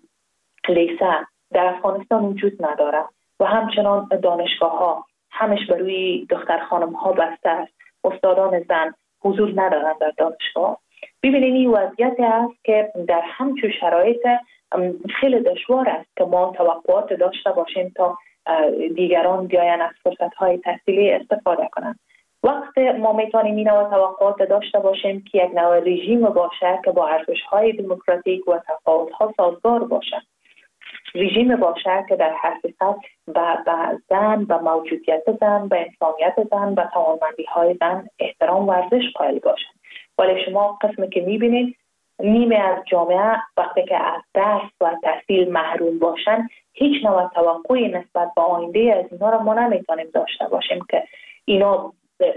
لیسه در افغانستان وجود نداره و همچنان دانشگاه ها همش بروی دختر خانم ها بسته است. استادان زن حضور ندارند در دانشگاه. ببینید این وضعیت است که در همچون شرایط خیلی دشوار است که ما توقعات داشته باشیم تا دیگران بیاین از فرصت‌های تحصیلی استفاده کنند. وقت ما میتونیم این نوع توقعات داشته باشیم که یک نوع رژیم باشه که با ارزش‌های دموکراتیک و تفاوت‌ها سازگار باشه. رژیم باشه که در حقیقت به زن، به موجودیت زن، به انسانیت زن، به توانمندی‌های زن احترام و ارزش قائل باشه. ولی شما قسمی که میبینید نیمه از جامعه وقتی که از درس و تحصیل محروم باشن هیچ نوع توقعی نسبت به آینده از اینا را ما نمیتونیم داشته باشیم که اینا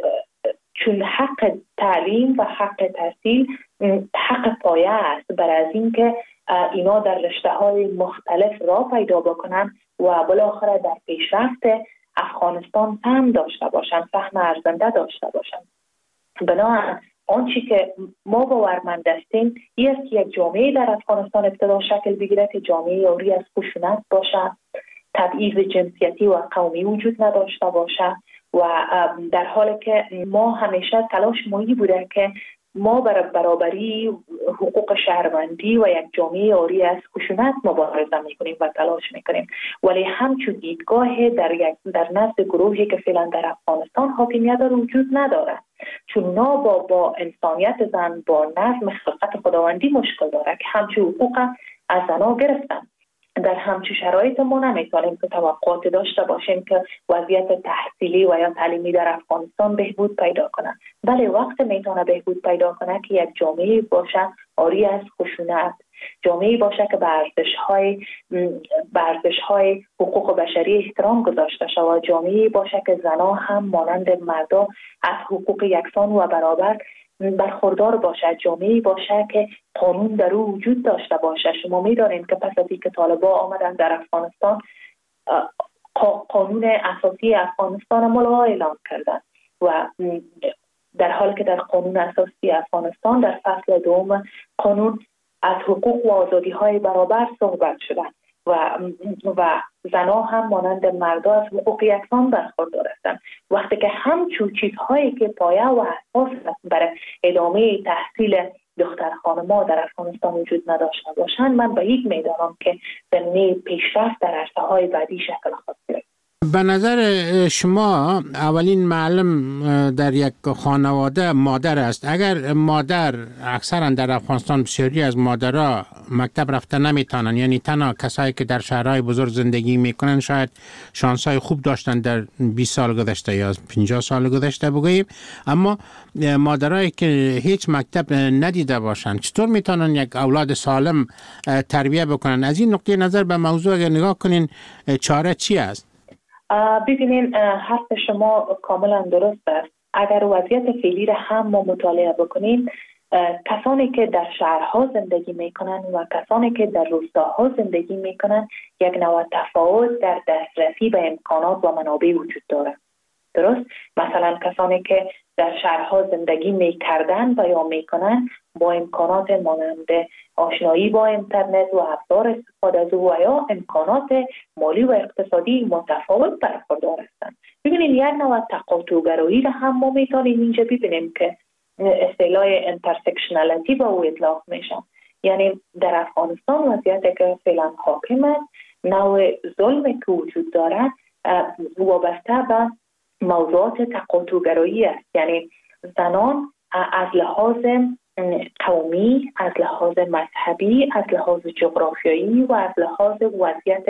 چون حق تعلیم و حق تحصیل حق پایه است برای از این که اینا در رشته‌های مختلف را پیدا بکنن و بالاخره در پیشرفت افغانستان سهم داشته باشن، سهم ارزنده داشته باشن. بنابراین آنچه که ما باورمند هستیم این است که یک جامعه در افغانستان ابتدا شکل بگیره که جامعه عاری از خشونت باشه، تبعیض جنسیتی و قومی وجود نداشته باشه و در حالی که ما همیشه تلاش مایی بوده که ما برابری حقوق شهروندی و یک جامعه عاری از خشونت مبارزه میکنیم و تلاش میکنیم، ولی همچون دیدگاه در نزد گروهی که فعلا در افغانستان حاکمیت داره وجود نداره، چون اونا با انسانیت زن، با نظم خلقت خداوندی مشکل داره که همچون حقوق از زنها گرفتن. در همچون شرایط ما نمیتونیم که توقعات داشته باشیم که وضعیت تحصیلی و یا تعلیمی در افغانستان بهبود پیدا کنه. ولی وقت میتونه بهبود پیدا کنه که یک جامعه باشه عاری از خشونت، جامعه باشه که به ارزش‌های حقوق بشری احترام گذاشته شود و جامعه باشه که زنها هم مانند مردا از حقوق یکسان و برابر برخوردار باشه، جامعه باشه که قانون در او وجود داشته باشه. شما می‌دانید که پس از اینکه طالبان آمدن در افغانستان قانون اساسی افغانستان ملغا اعلام کردن و در حالی که در قانون اساسی افغانستان در فصل دوم قانون از حقوق و آزادی‌های برابر صحبت شده و زنها هم مانند مردا از حقوق یکسان برخوردار هستند. وقتی که همچون چیزهایی که پایه و اساس برای ادامه تحصیل دختر خانم‌ها در افغانستان وجود نداشته باشند، من بعید می‌دانم که زمینه پیشرفت در عرصه‌های بعدی شکل خود گیرد. به نظر شما اولین معلم در یک خانواده مادر است. اگر مادر، اکثرا در افغانستان بسیاری از مادرها مکتب رفته نمیتونن، یعنی تنها کسایی که در شهرهای بزرگ زندگی میکنن شاید شانسای خوب داشتن در 20 سال گذشته یا 50 سال گذشته بگوییم، اما مادرایی که هیچ مکتب ندیده باشن چطور میتونن یک اولاد سالم تربیت بکنن؟ از این نقطه نظر به موضوع اگر نگاه کنین چاره چی است؟ ببینین حرف شما کاملا درست است. اگر وضعیت فعلی را هم ما مطالعه بکنیم، کسانی که در شهرها زندگی میکنن و کسانی که در روستاها زندگی میکنن یک نوع تفاوت در دسترسی به امکانات و منابع وجود داره. درست؟ مثلا کسانی که در شهرها زندگی میکردن و یا میکنن با امکانات مانند آشنایی با اینترنت و ابزار استفاده از او و یا امکانات مالی و اقتصادی متفاوت برخوردار هستند. ببینید یک نوع تقاطع‌گرایی را هم ما میتونیم اینجا ببینیم که اصطلاح انترسکشنالیتی با او اطلاق میشه. یعنی در افغانستان وضعیتی که فعلا حاکم است، نوع ظلمی که وجود داره وابسته به موضوعات تقاطع‌گرایی است. یعنی زنان از لحاظ قومی، از لحاظ مذهبی، از لحاظ جغرافیایی و از لحاظ وضعیت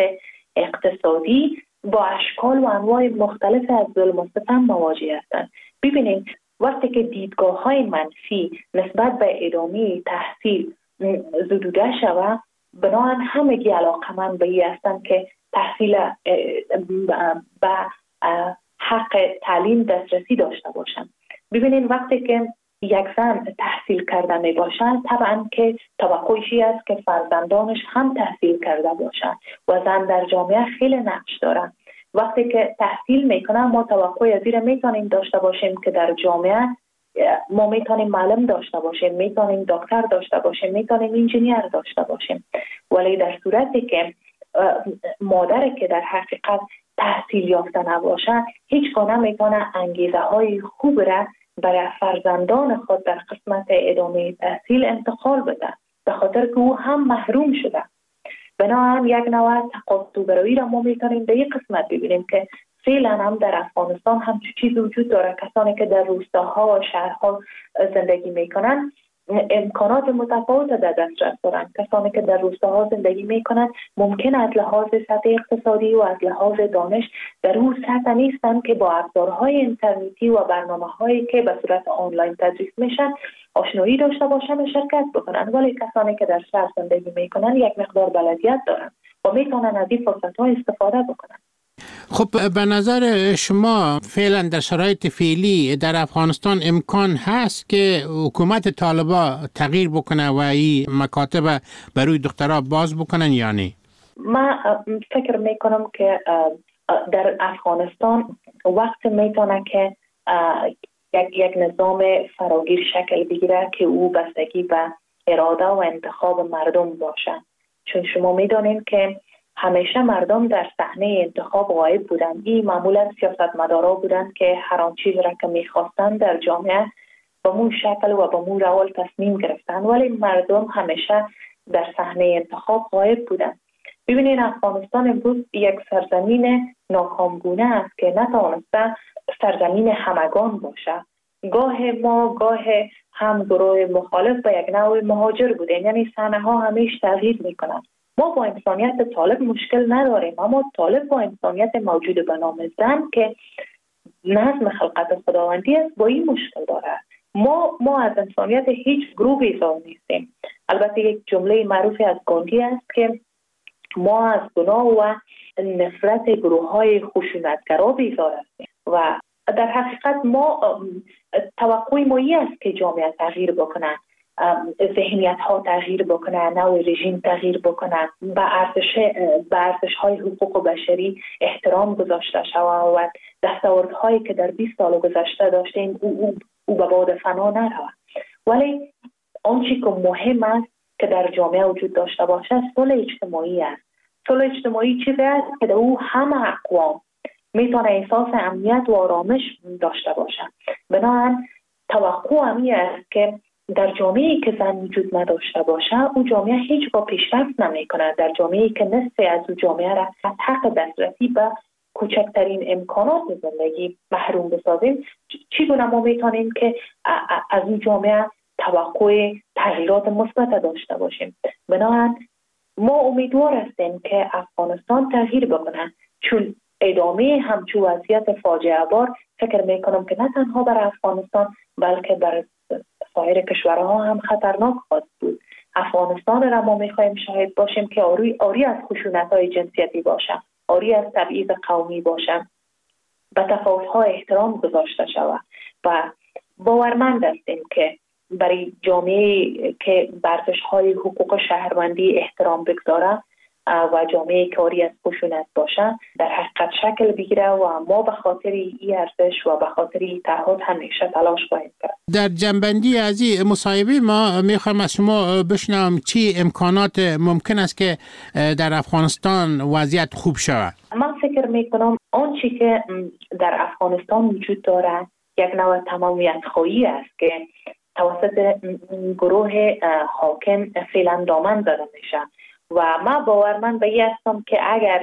اقتصادی با اشکال و انواع مختلف از ظلم و ستم مواجه هستند. ببینید وقتی که دیدگاه‌های منفی نسبت به ادامه تحصیل زدوده شود، بنابراین همگی علاقه‌مند به این هستند که تحصیل به حق تعلیم دسترسی داشته باشند. ببینین وقتی که یک زن تحصیل کرده می باشد طبعا که توقعشی است که فرزندانش هم تحصیل کرده باشد و زن در جامعه خیلی نقش دارد. وقتی که تحصیل میکنه ما توقع از این میتونیم داشته باشیم که در جامعه ما میتونیم معلم داشته باشیم، میتونیم دکتر داشته باشیم، میتونیم انجینیر داشته باشیم. ولی در صورتی که مادر که در حقیقت تحصیل یافته نباشه هیچ گونه نمیتونه انگیزه های خوب را برای فرزندان خود در قسمت ادامه تحصیل انتقال بده، به خاطر که او هم محروم شده. بنابراین یک نوع تقاطع را ما میتونیم در این قسمت ببینیم که فعلا هم در افغانستان هم چیزی وجود داره. کسانی که در روستاها و شهرها زندگی میکنن امکانات متفاوت در دسترس دارند. کسانی که در روستاها زندگی میکنند ممکن از لحاظ سطح اقتصادی و از لحاظ دانش در اون سطح نیستند که با ابزارهای اینترنتی و برنامه‌هایی که به صورت آنلاین تدریس میشن آشنایی داشته باشند و شرکت بکنند. ولی کسانی که در شهر زندگی میکنند یک مقدار بلدیت دارند و میتونن از این فرصت‌ها استفاده بکنند. خب به نظر شما فعلا در شرایط فعلی در افغانستان امکان هست که حکومت طالبا تغییر بکنه و این مکاتب برای دخترها باز بکنن یا نه؟ من فکر میکنم که در افغانستان وقت میتونه که یک نظام فراگیر شکل بگیره که او بستگی به اراده و انتخاب مردم باشه. چون شما میدانید که همیشه مردم در صحنه انتخاب غایب بودند. این معمولا سیاستمدارا بودند که هر آن چیز را که می‌خواستند در جامعه به مون شکل و به مون روال تصمیم گرفتند، ولی مردم همیشه در صحنه انتخاب غایب بودند. ببینید افغانستان امروز یک سرزمین ناکامگونه است که نتوانسته سرزمین همگان باشه. گاه هم گروه مخالف به یک نوع مهاجر بودیم، یعنی صحنه ها همیشه تغییر میکنند. ما با انسانیت طالب مشکل نداریم، اما طالب با انسانیت موجود به نام زن که نظم خلقت خداوندی است با این مشکل داره. ما از انسانیت هیچ گروه بیزار نیستیم. البته یک جمله معروفی از گاندی است که ما از گناه و نفرت گروه های خشونتگرا بیزار هستیم و در حقیقت ما توقع ما این است که جامعه تغییر بکنه، ذهنیت ها تغییر بکنه، نوع رژیم تغییر بکنه، به ارزش های حقوق بشری احترام گذاشته شود و دستاوردهایی که در 20 سال گذشته داشتیم او به باد فنا نرود. ولی آنچه که مهم است که در جامعه وجود داشته باشه صلح اجتماعی است. صلح اجتماعی چیزی است که در او همه اقوام میتونه احساس امنیت و آرامش داشته باشه. بنابراین توقع همی است که در جامعه‌ای که زن وجود نداشته باشه او جامعه هیچگاه پیشرفت نمیکنه. در جامعه‌ای که نصف از او جامعه را از حق دسترسی به کوچکترین امکانات زندگی محروم بسازیم، چگونه ما میتونیم که از او جامعه توقع تغییرات مثبت داشته باشیم؟ بنابراین ما امیدوار هستیم که افغانستان تغییر بکنه، چون ادامه همچون وضعیت فاجعه بار فکر میکنم که نه تنها برای افغانستان بلکه برای سایر کشورها هم خطرناک خواهد بود. افغانستان را ما میخواهیم شاهد باشیم که آری از خشونت‌های جنسیتی باشه، آری از تبعیض قومی باشه، به تفاوت‌ها احترام گذاشته شود و باورمند هستیم که برای جامعه که به ارزش‌های حقوق شهروندی احترام بگذاره و جامعه کاری از خشونت باشه در حقیقت شکل بگیره و ما به خاطر این ارزش و به خاطر این تعهد همیشه تلاش خواهیم کرد. در جنبندی از این مصاحبه ما میخوایم از شما بشنوم چی امکانات ممکن است که در افغانستان وضعیت خوب شود؟ من فکر میکنم آنچه که در افغانستان وجود داره یک نوع تمامیت خواهی است که توسط گروه حاکم فعلا دامن زده میشه و من باورمند به این هستم که اگر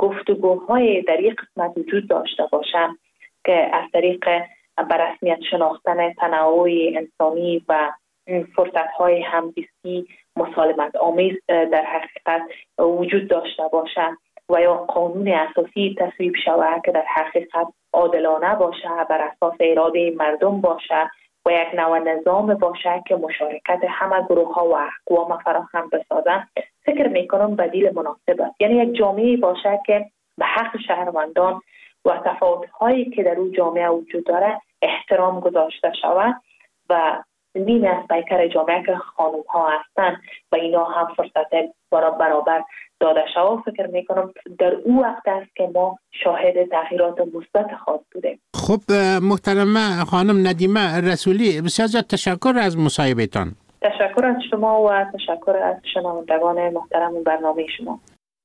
گفتگوهای در یک قسمت وجود داشته باشم که از طریق به رسمیت شناختن تنوع انسانی و فرصت‌های همزیستی مسالمت آمیز در حقیقت وجود داشته باشم و یا قانون اساسی تصویب شود که در حقیقت عادلانه باشه، بر اساس اراده مردم باشه و یک نوع نظام باشه که مشارکت همه گروه ها و اقوام فراهم بسازن، فکر میکنم بدیل مناسب است. یعنی یک جامعه باشه که به حق شهروندان و تفاوت‌هایی که در اون جامعه وجود داره احترام گذاشته شود و نیمه از پیکر جامعه که خانم‌ها هستند و اینا هم فرصت برابر داده شود. فکر میکنم در او وقت است که ما شاهد تغییرات مثبت خواهد بودیم. خب محترمه خانم ندیمه رسولی، بسیار زیاد تشکر از مصاحبه‌تان. تشکر از شما و تشکر از شنوندگان محترم برنامه شما.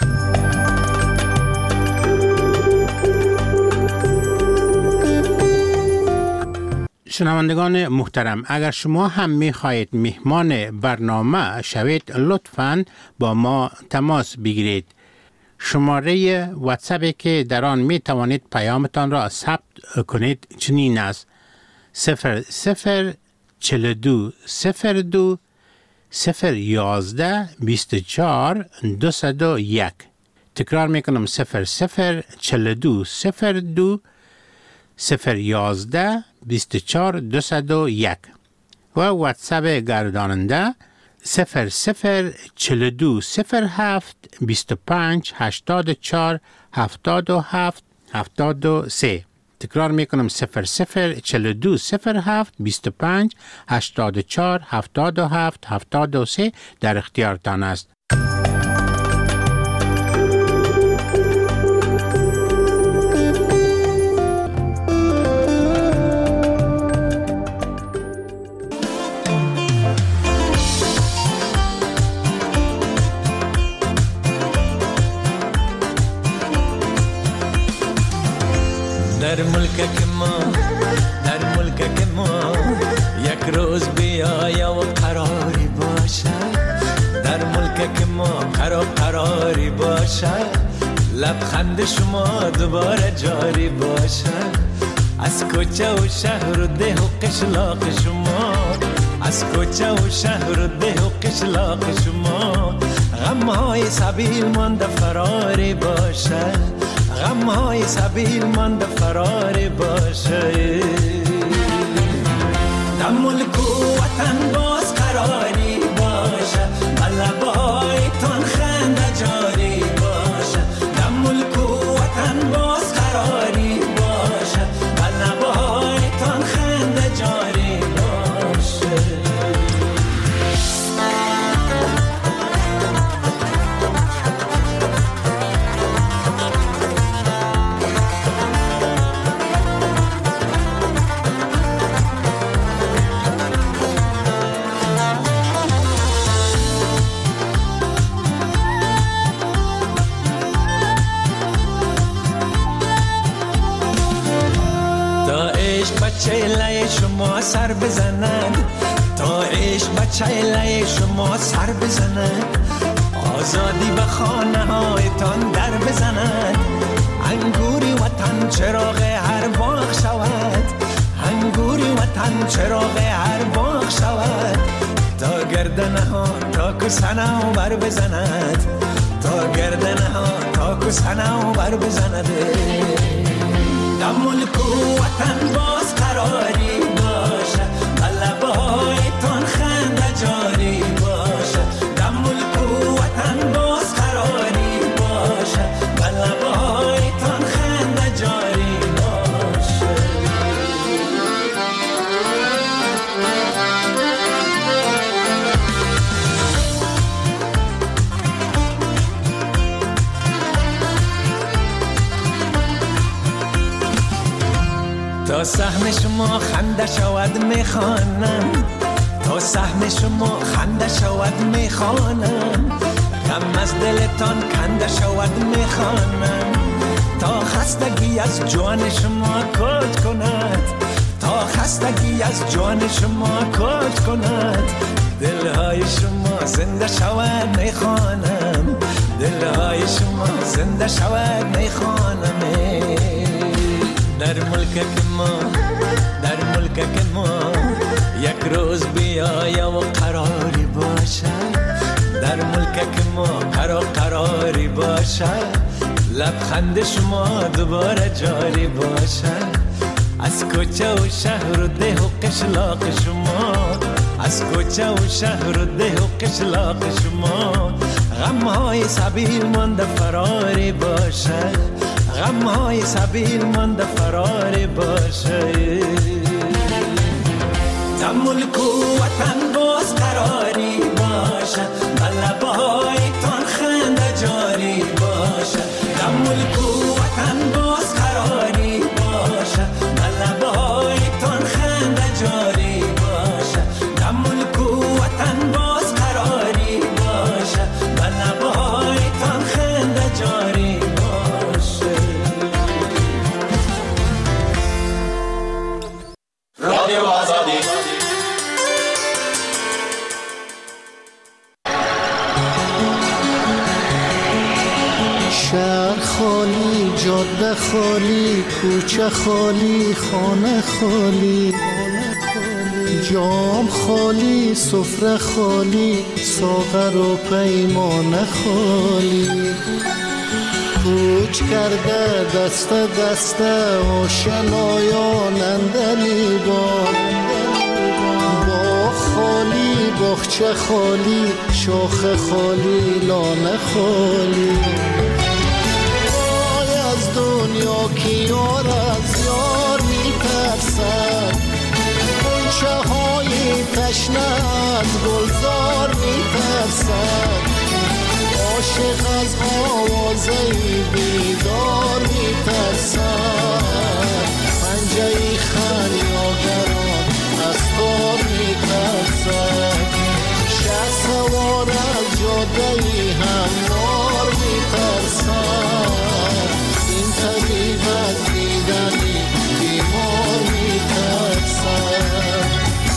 شنوندگان محترم، اگر شما هم می‌خواهید مهمان برنامه شوید لطفاً با ما تماس بگیرید. شماره واتساپی که در آن می توانید پیامتان را ثبت کنید چنین است: 0042 02 011 24 201. تکرار میکنم: 0042 02 011 24 201 و واتساپ گرداننده 0042 07 25 84 77 73. تکرار میکنم: 0042 07 25 84 77 73 در اختیارتان است. در ملک که ما یک روز بیایا و قراری باشه، در ملک که ما قراری باشه، لبخند شما دوباره جاری باشه، از کوچه و شهر و ده و قشلاق شما، از کوچه و شهر و ده و قشلاق شما، غمهای سبیل مانده فراری باشه، غمهای سبیل مانده فراری باشه، در ملک و وطن باز قراری باشه، لبایتان خنده جاری باشه، در ملک و وطن باز قراری باشه، لبایتان خنده جاری باشه. بچه لای شما سر بزنند، تا عشق بچه لای شما سر بزنند، آزادی به خانه هایتان در بزنند، انگوری وطن چراغ هر باغ شود، انگوری وطن چراغ هر باغ شود، تا گردنه ها تا کسنه و بر بزند، تا گردنه ها تا کسنه و بر بزند، در ملک و وطن باز قراری باشه، لبایتان خنده جاری باشه، در ملک و وطن باز قراری باشه، لبایتان خنده جاری باشه. تا سهم شما خنده شود میخوانم، تا سهم شما خنده شود میخوانم، غم از دلتان کنده شود میخوانم، تا خستگی از جان شما کوچ کند، تا خستگی از جان شما کوچ کند، دلهای شما زنده شود میخوانم، دلهای شما زنده شود میخوانم. در ملک که ما، در ملک که ما یک روز بیایا و قراری باشه، در ملک که ما قراری باشه، لبخند شما دوباره جاری باشه، از کوچه و شهر و ده و قشلاق شما، از کوچه و شهر و ده و قشلاق شما، غمهای سبیل مانده فراری باشه، غمهای سبیل مانده فرار باشه. در ملک و وطن باز قراری باشه، لبهای تان خنده جاری باشه. در ملک و وطن باز قراری باشه، لبهای تان خنده جاری باشه. در ملک و وطن باز قراری باشه، لبهای تان خنده جاری باشه. رادیو آزادی. شهر خالی، جاده خالی، کوچه خالی، خانه خالی، جام خالی، سفره خالی، ساغر و پیمانه خالی. کوچ کرده دست دست آشنایان اندلیبان، باغ خالی، باغچه خالی، شاخ خالی، لانه خالی. دنیا که یار از یار میترسد، غنچه های تشنه از گلزار میترسد. عاشق از آوازه بیدار میترسد، پنجه خریاگران از تار میترسد. شه سوار از جاده هموار میترسد، این طبیب از دیدنی بیمار میترسد.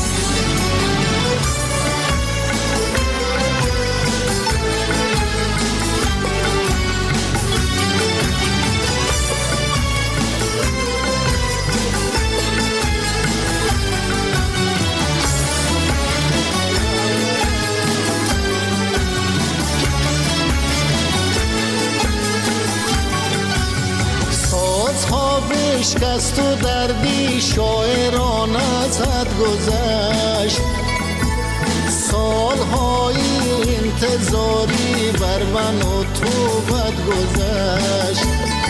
بشکست و دردی شاعران از حد گذشت، سالهای انتظاری بر من و تو بد گذشت.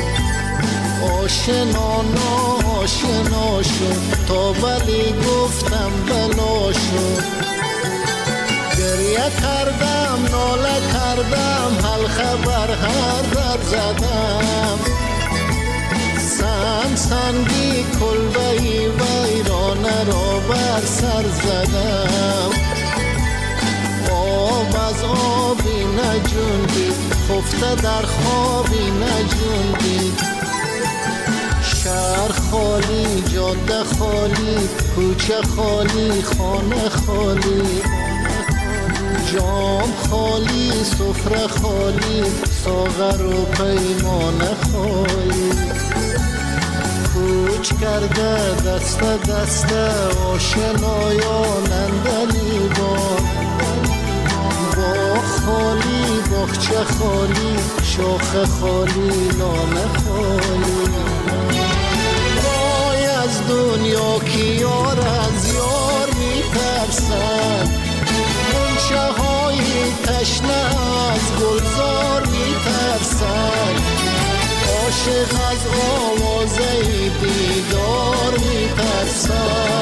آشنا ناشنا شد تا ولی گفتم بلا شد. گریه کردم ناله کردم حلقه بر هر در زدم. سنگی کلبهی ویرانه را بر سر زدم. آب از آبی نجوندید، خفته در خوابی نجوندید. شهر خالی، جاده خالی، کوچه خالی، خانه خالی، جام خالی، سفره خالی، ساغر و پیمانه خالی. کوچ کرده دست دست آشنایان اندلیبان، باغ خالی، باغچه خالی، شاخ خالی، لانه خالی. وای از دنیا که یار از یار میترسد، غنچه های تشنه از گلزار میترسد. عاشق از آوازه بیدار میترسد،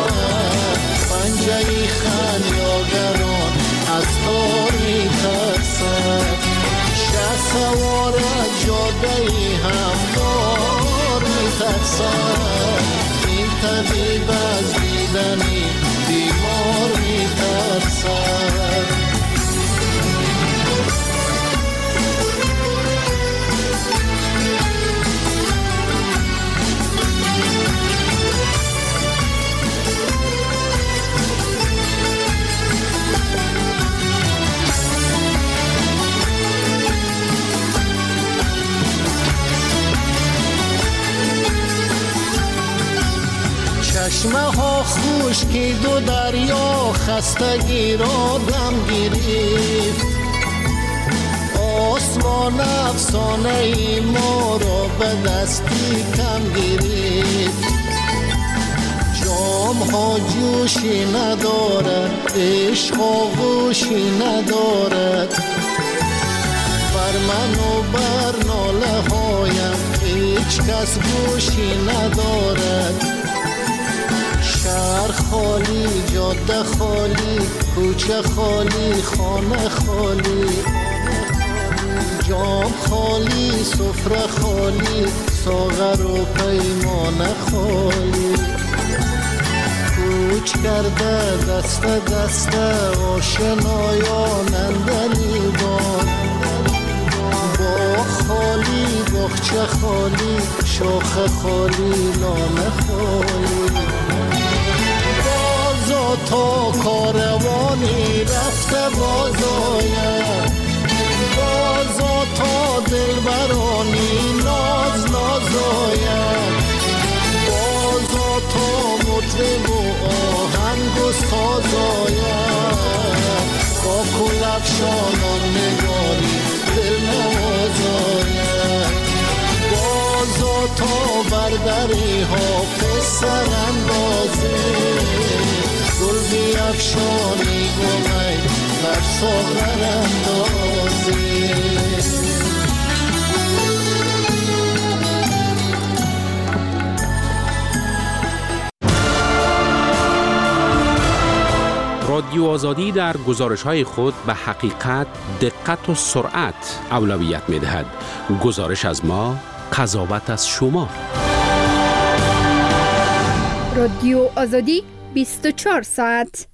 پنجه خریاگران از تار میترسد. شه سوار از جاده هموار میترسد، این طبیب از دیدنی بیمار میترسد. چشمه ها خشکید و دریا خستگی را دم گرفت. آسمان افسانه ای ما را به دستی کم گرفت. جام ها جوشی ندارد، عشق آغوشی ندارد. بر من و بر ناله هایم هیچ کس گوشی ندارد. شهر خالی، جاده خالی، کوچه خالی، خانه خالی، جام خالی، سفره خالی، ساغر و پیمانه خالی. کوچ کرده دسته دسته آشنایان اندلیبان. باغ خالی، باغچه خالی، شاخه خالی، لانه خالی. بازا تا کاروانی رفته بازاید، بازا تا دلبرانی ناز نازاید، بازا تا مطرب و آهنگ و سازاید، با کلفشانان نگاری دل نوازاید. بازا تا بردری ها پسر اندازه، گل بیفشانی گمی بر ساغر اندازه. رادیو آزادی در گزارش‌های خود به حقیقت، دقت و سرعت اولویت می‌دهد. گزارش از ما، قضاوت از شما. رادیو آزادی 24 ساعت.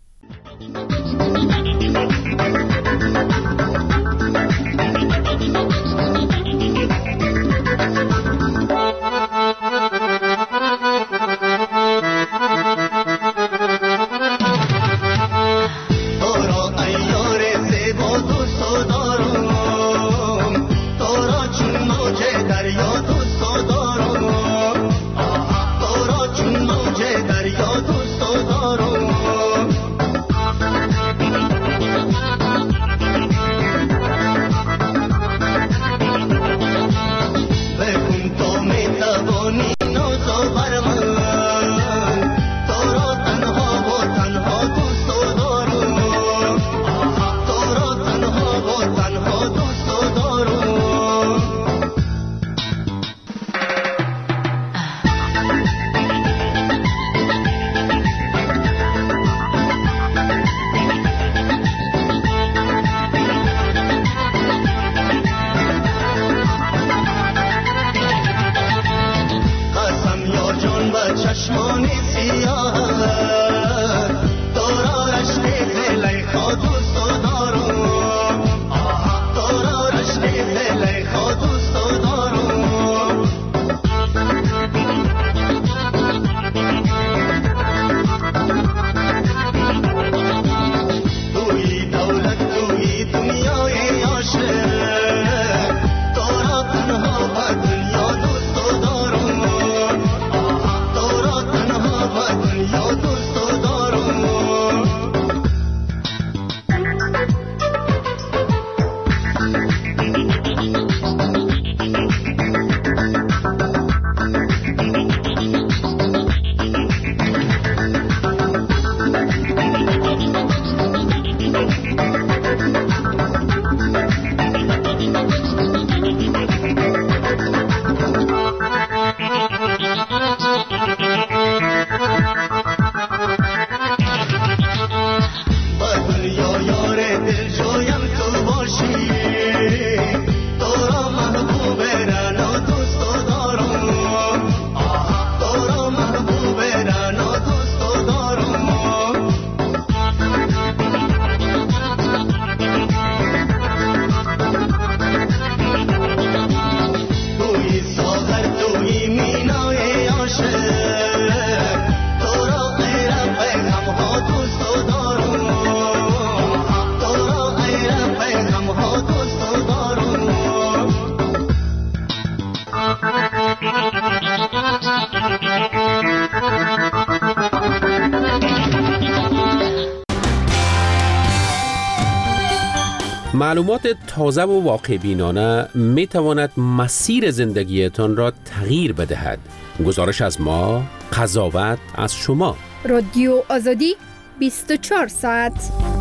معلومات تازه و واقع بینانه می تواند مسیر زندگیتان را تغییر بدهد. گزارش از ما، قضاوت از شما. رادیو آزادی 24 ساعت.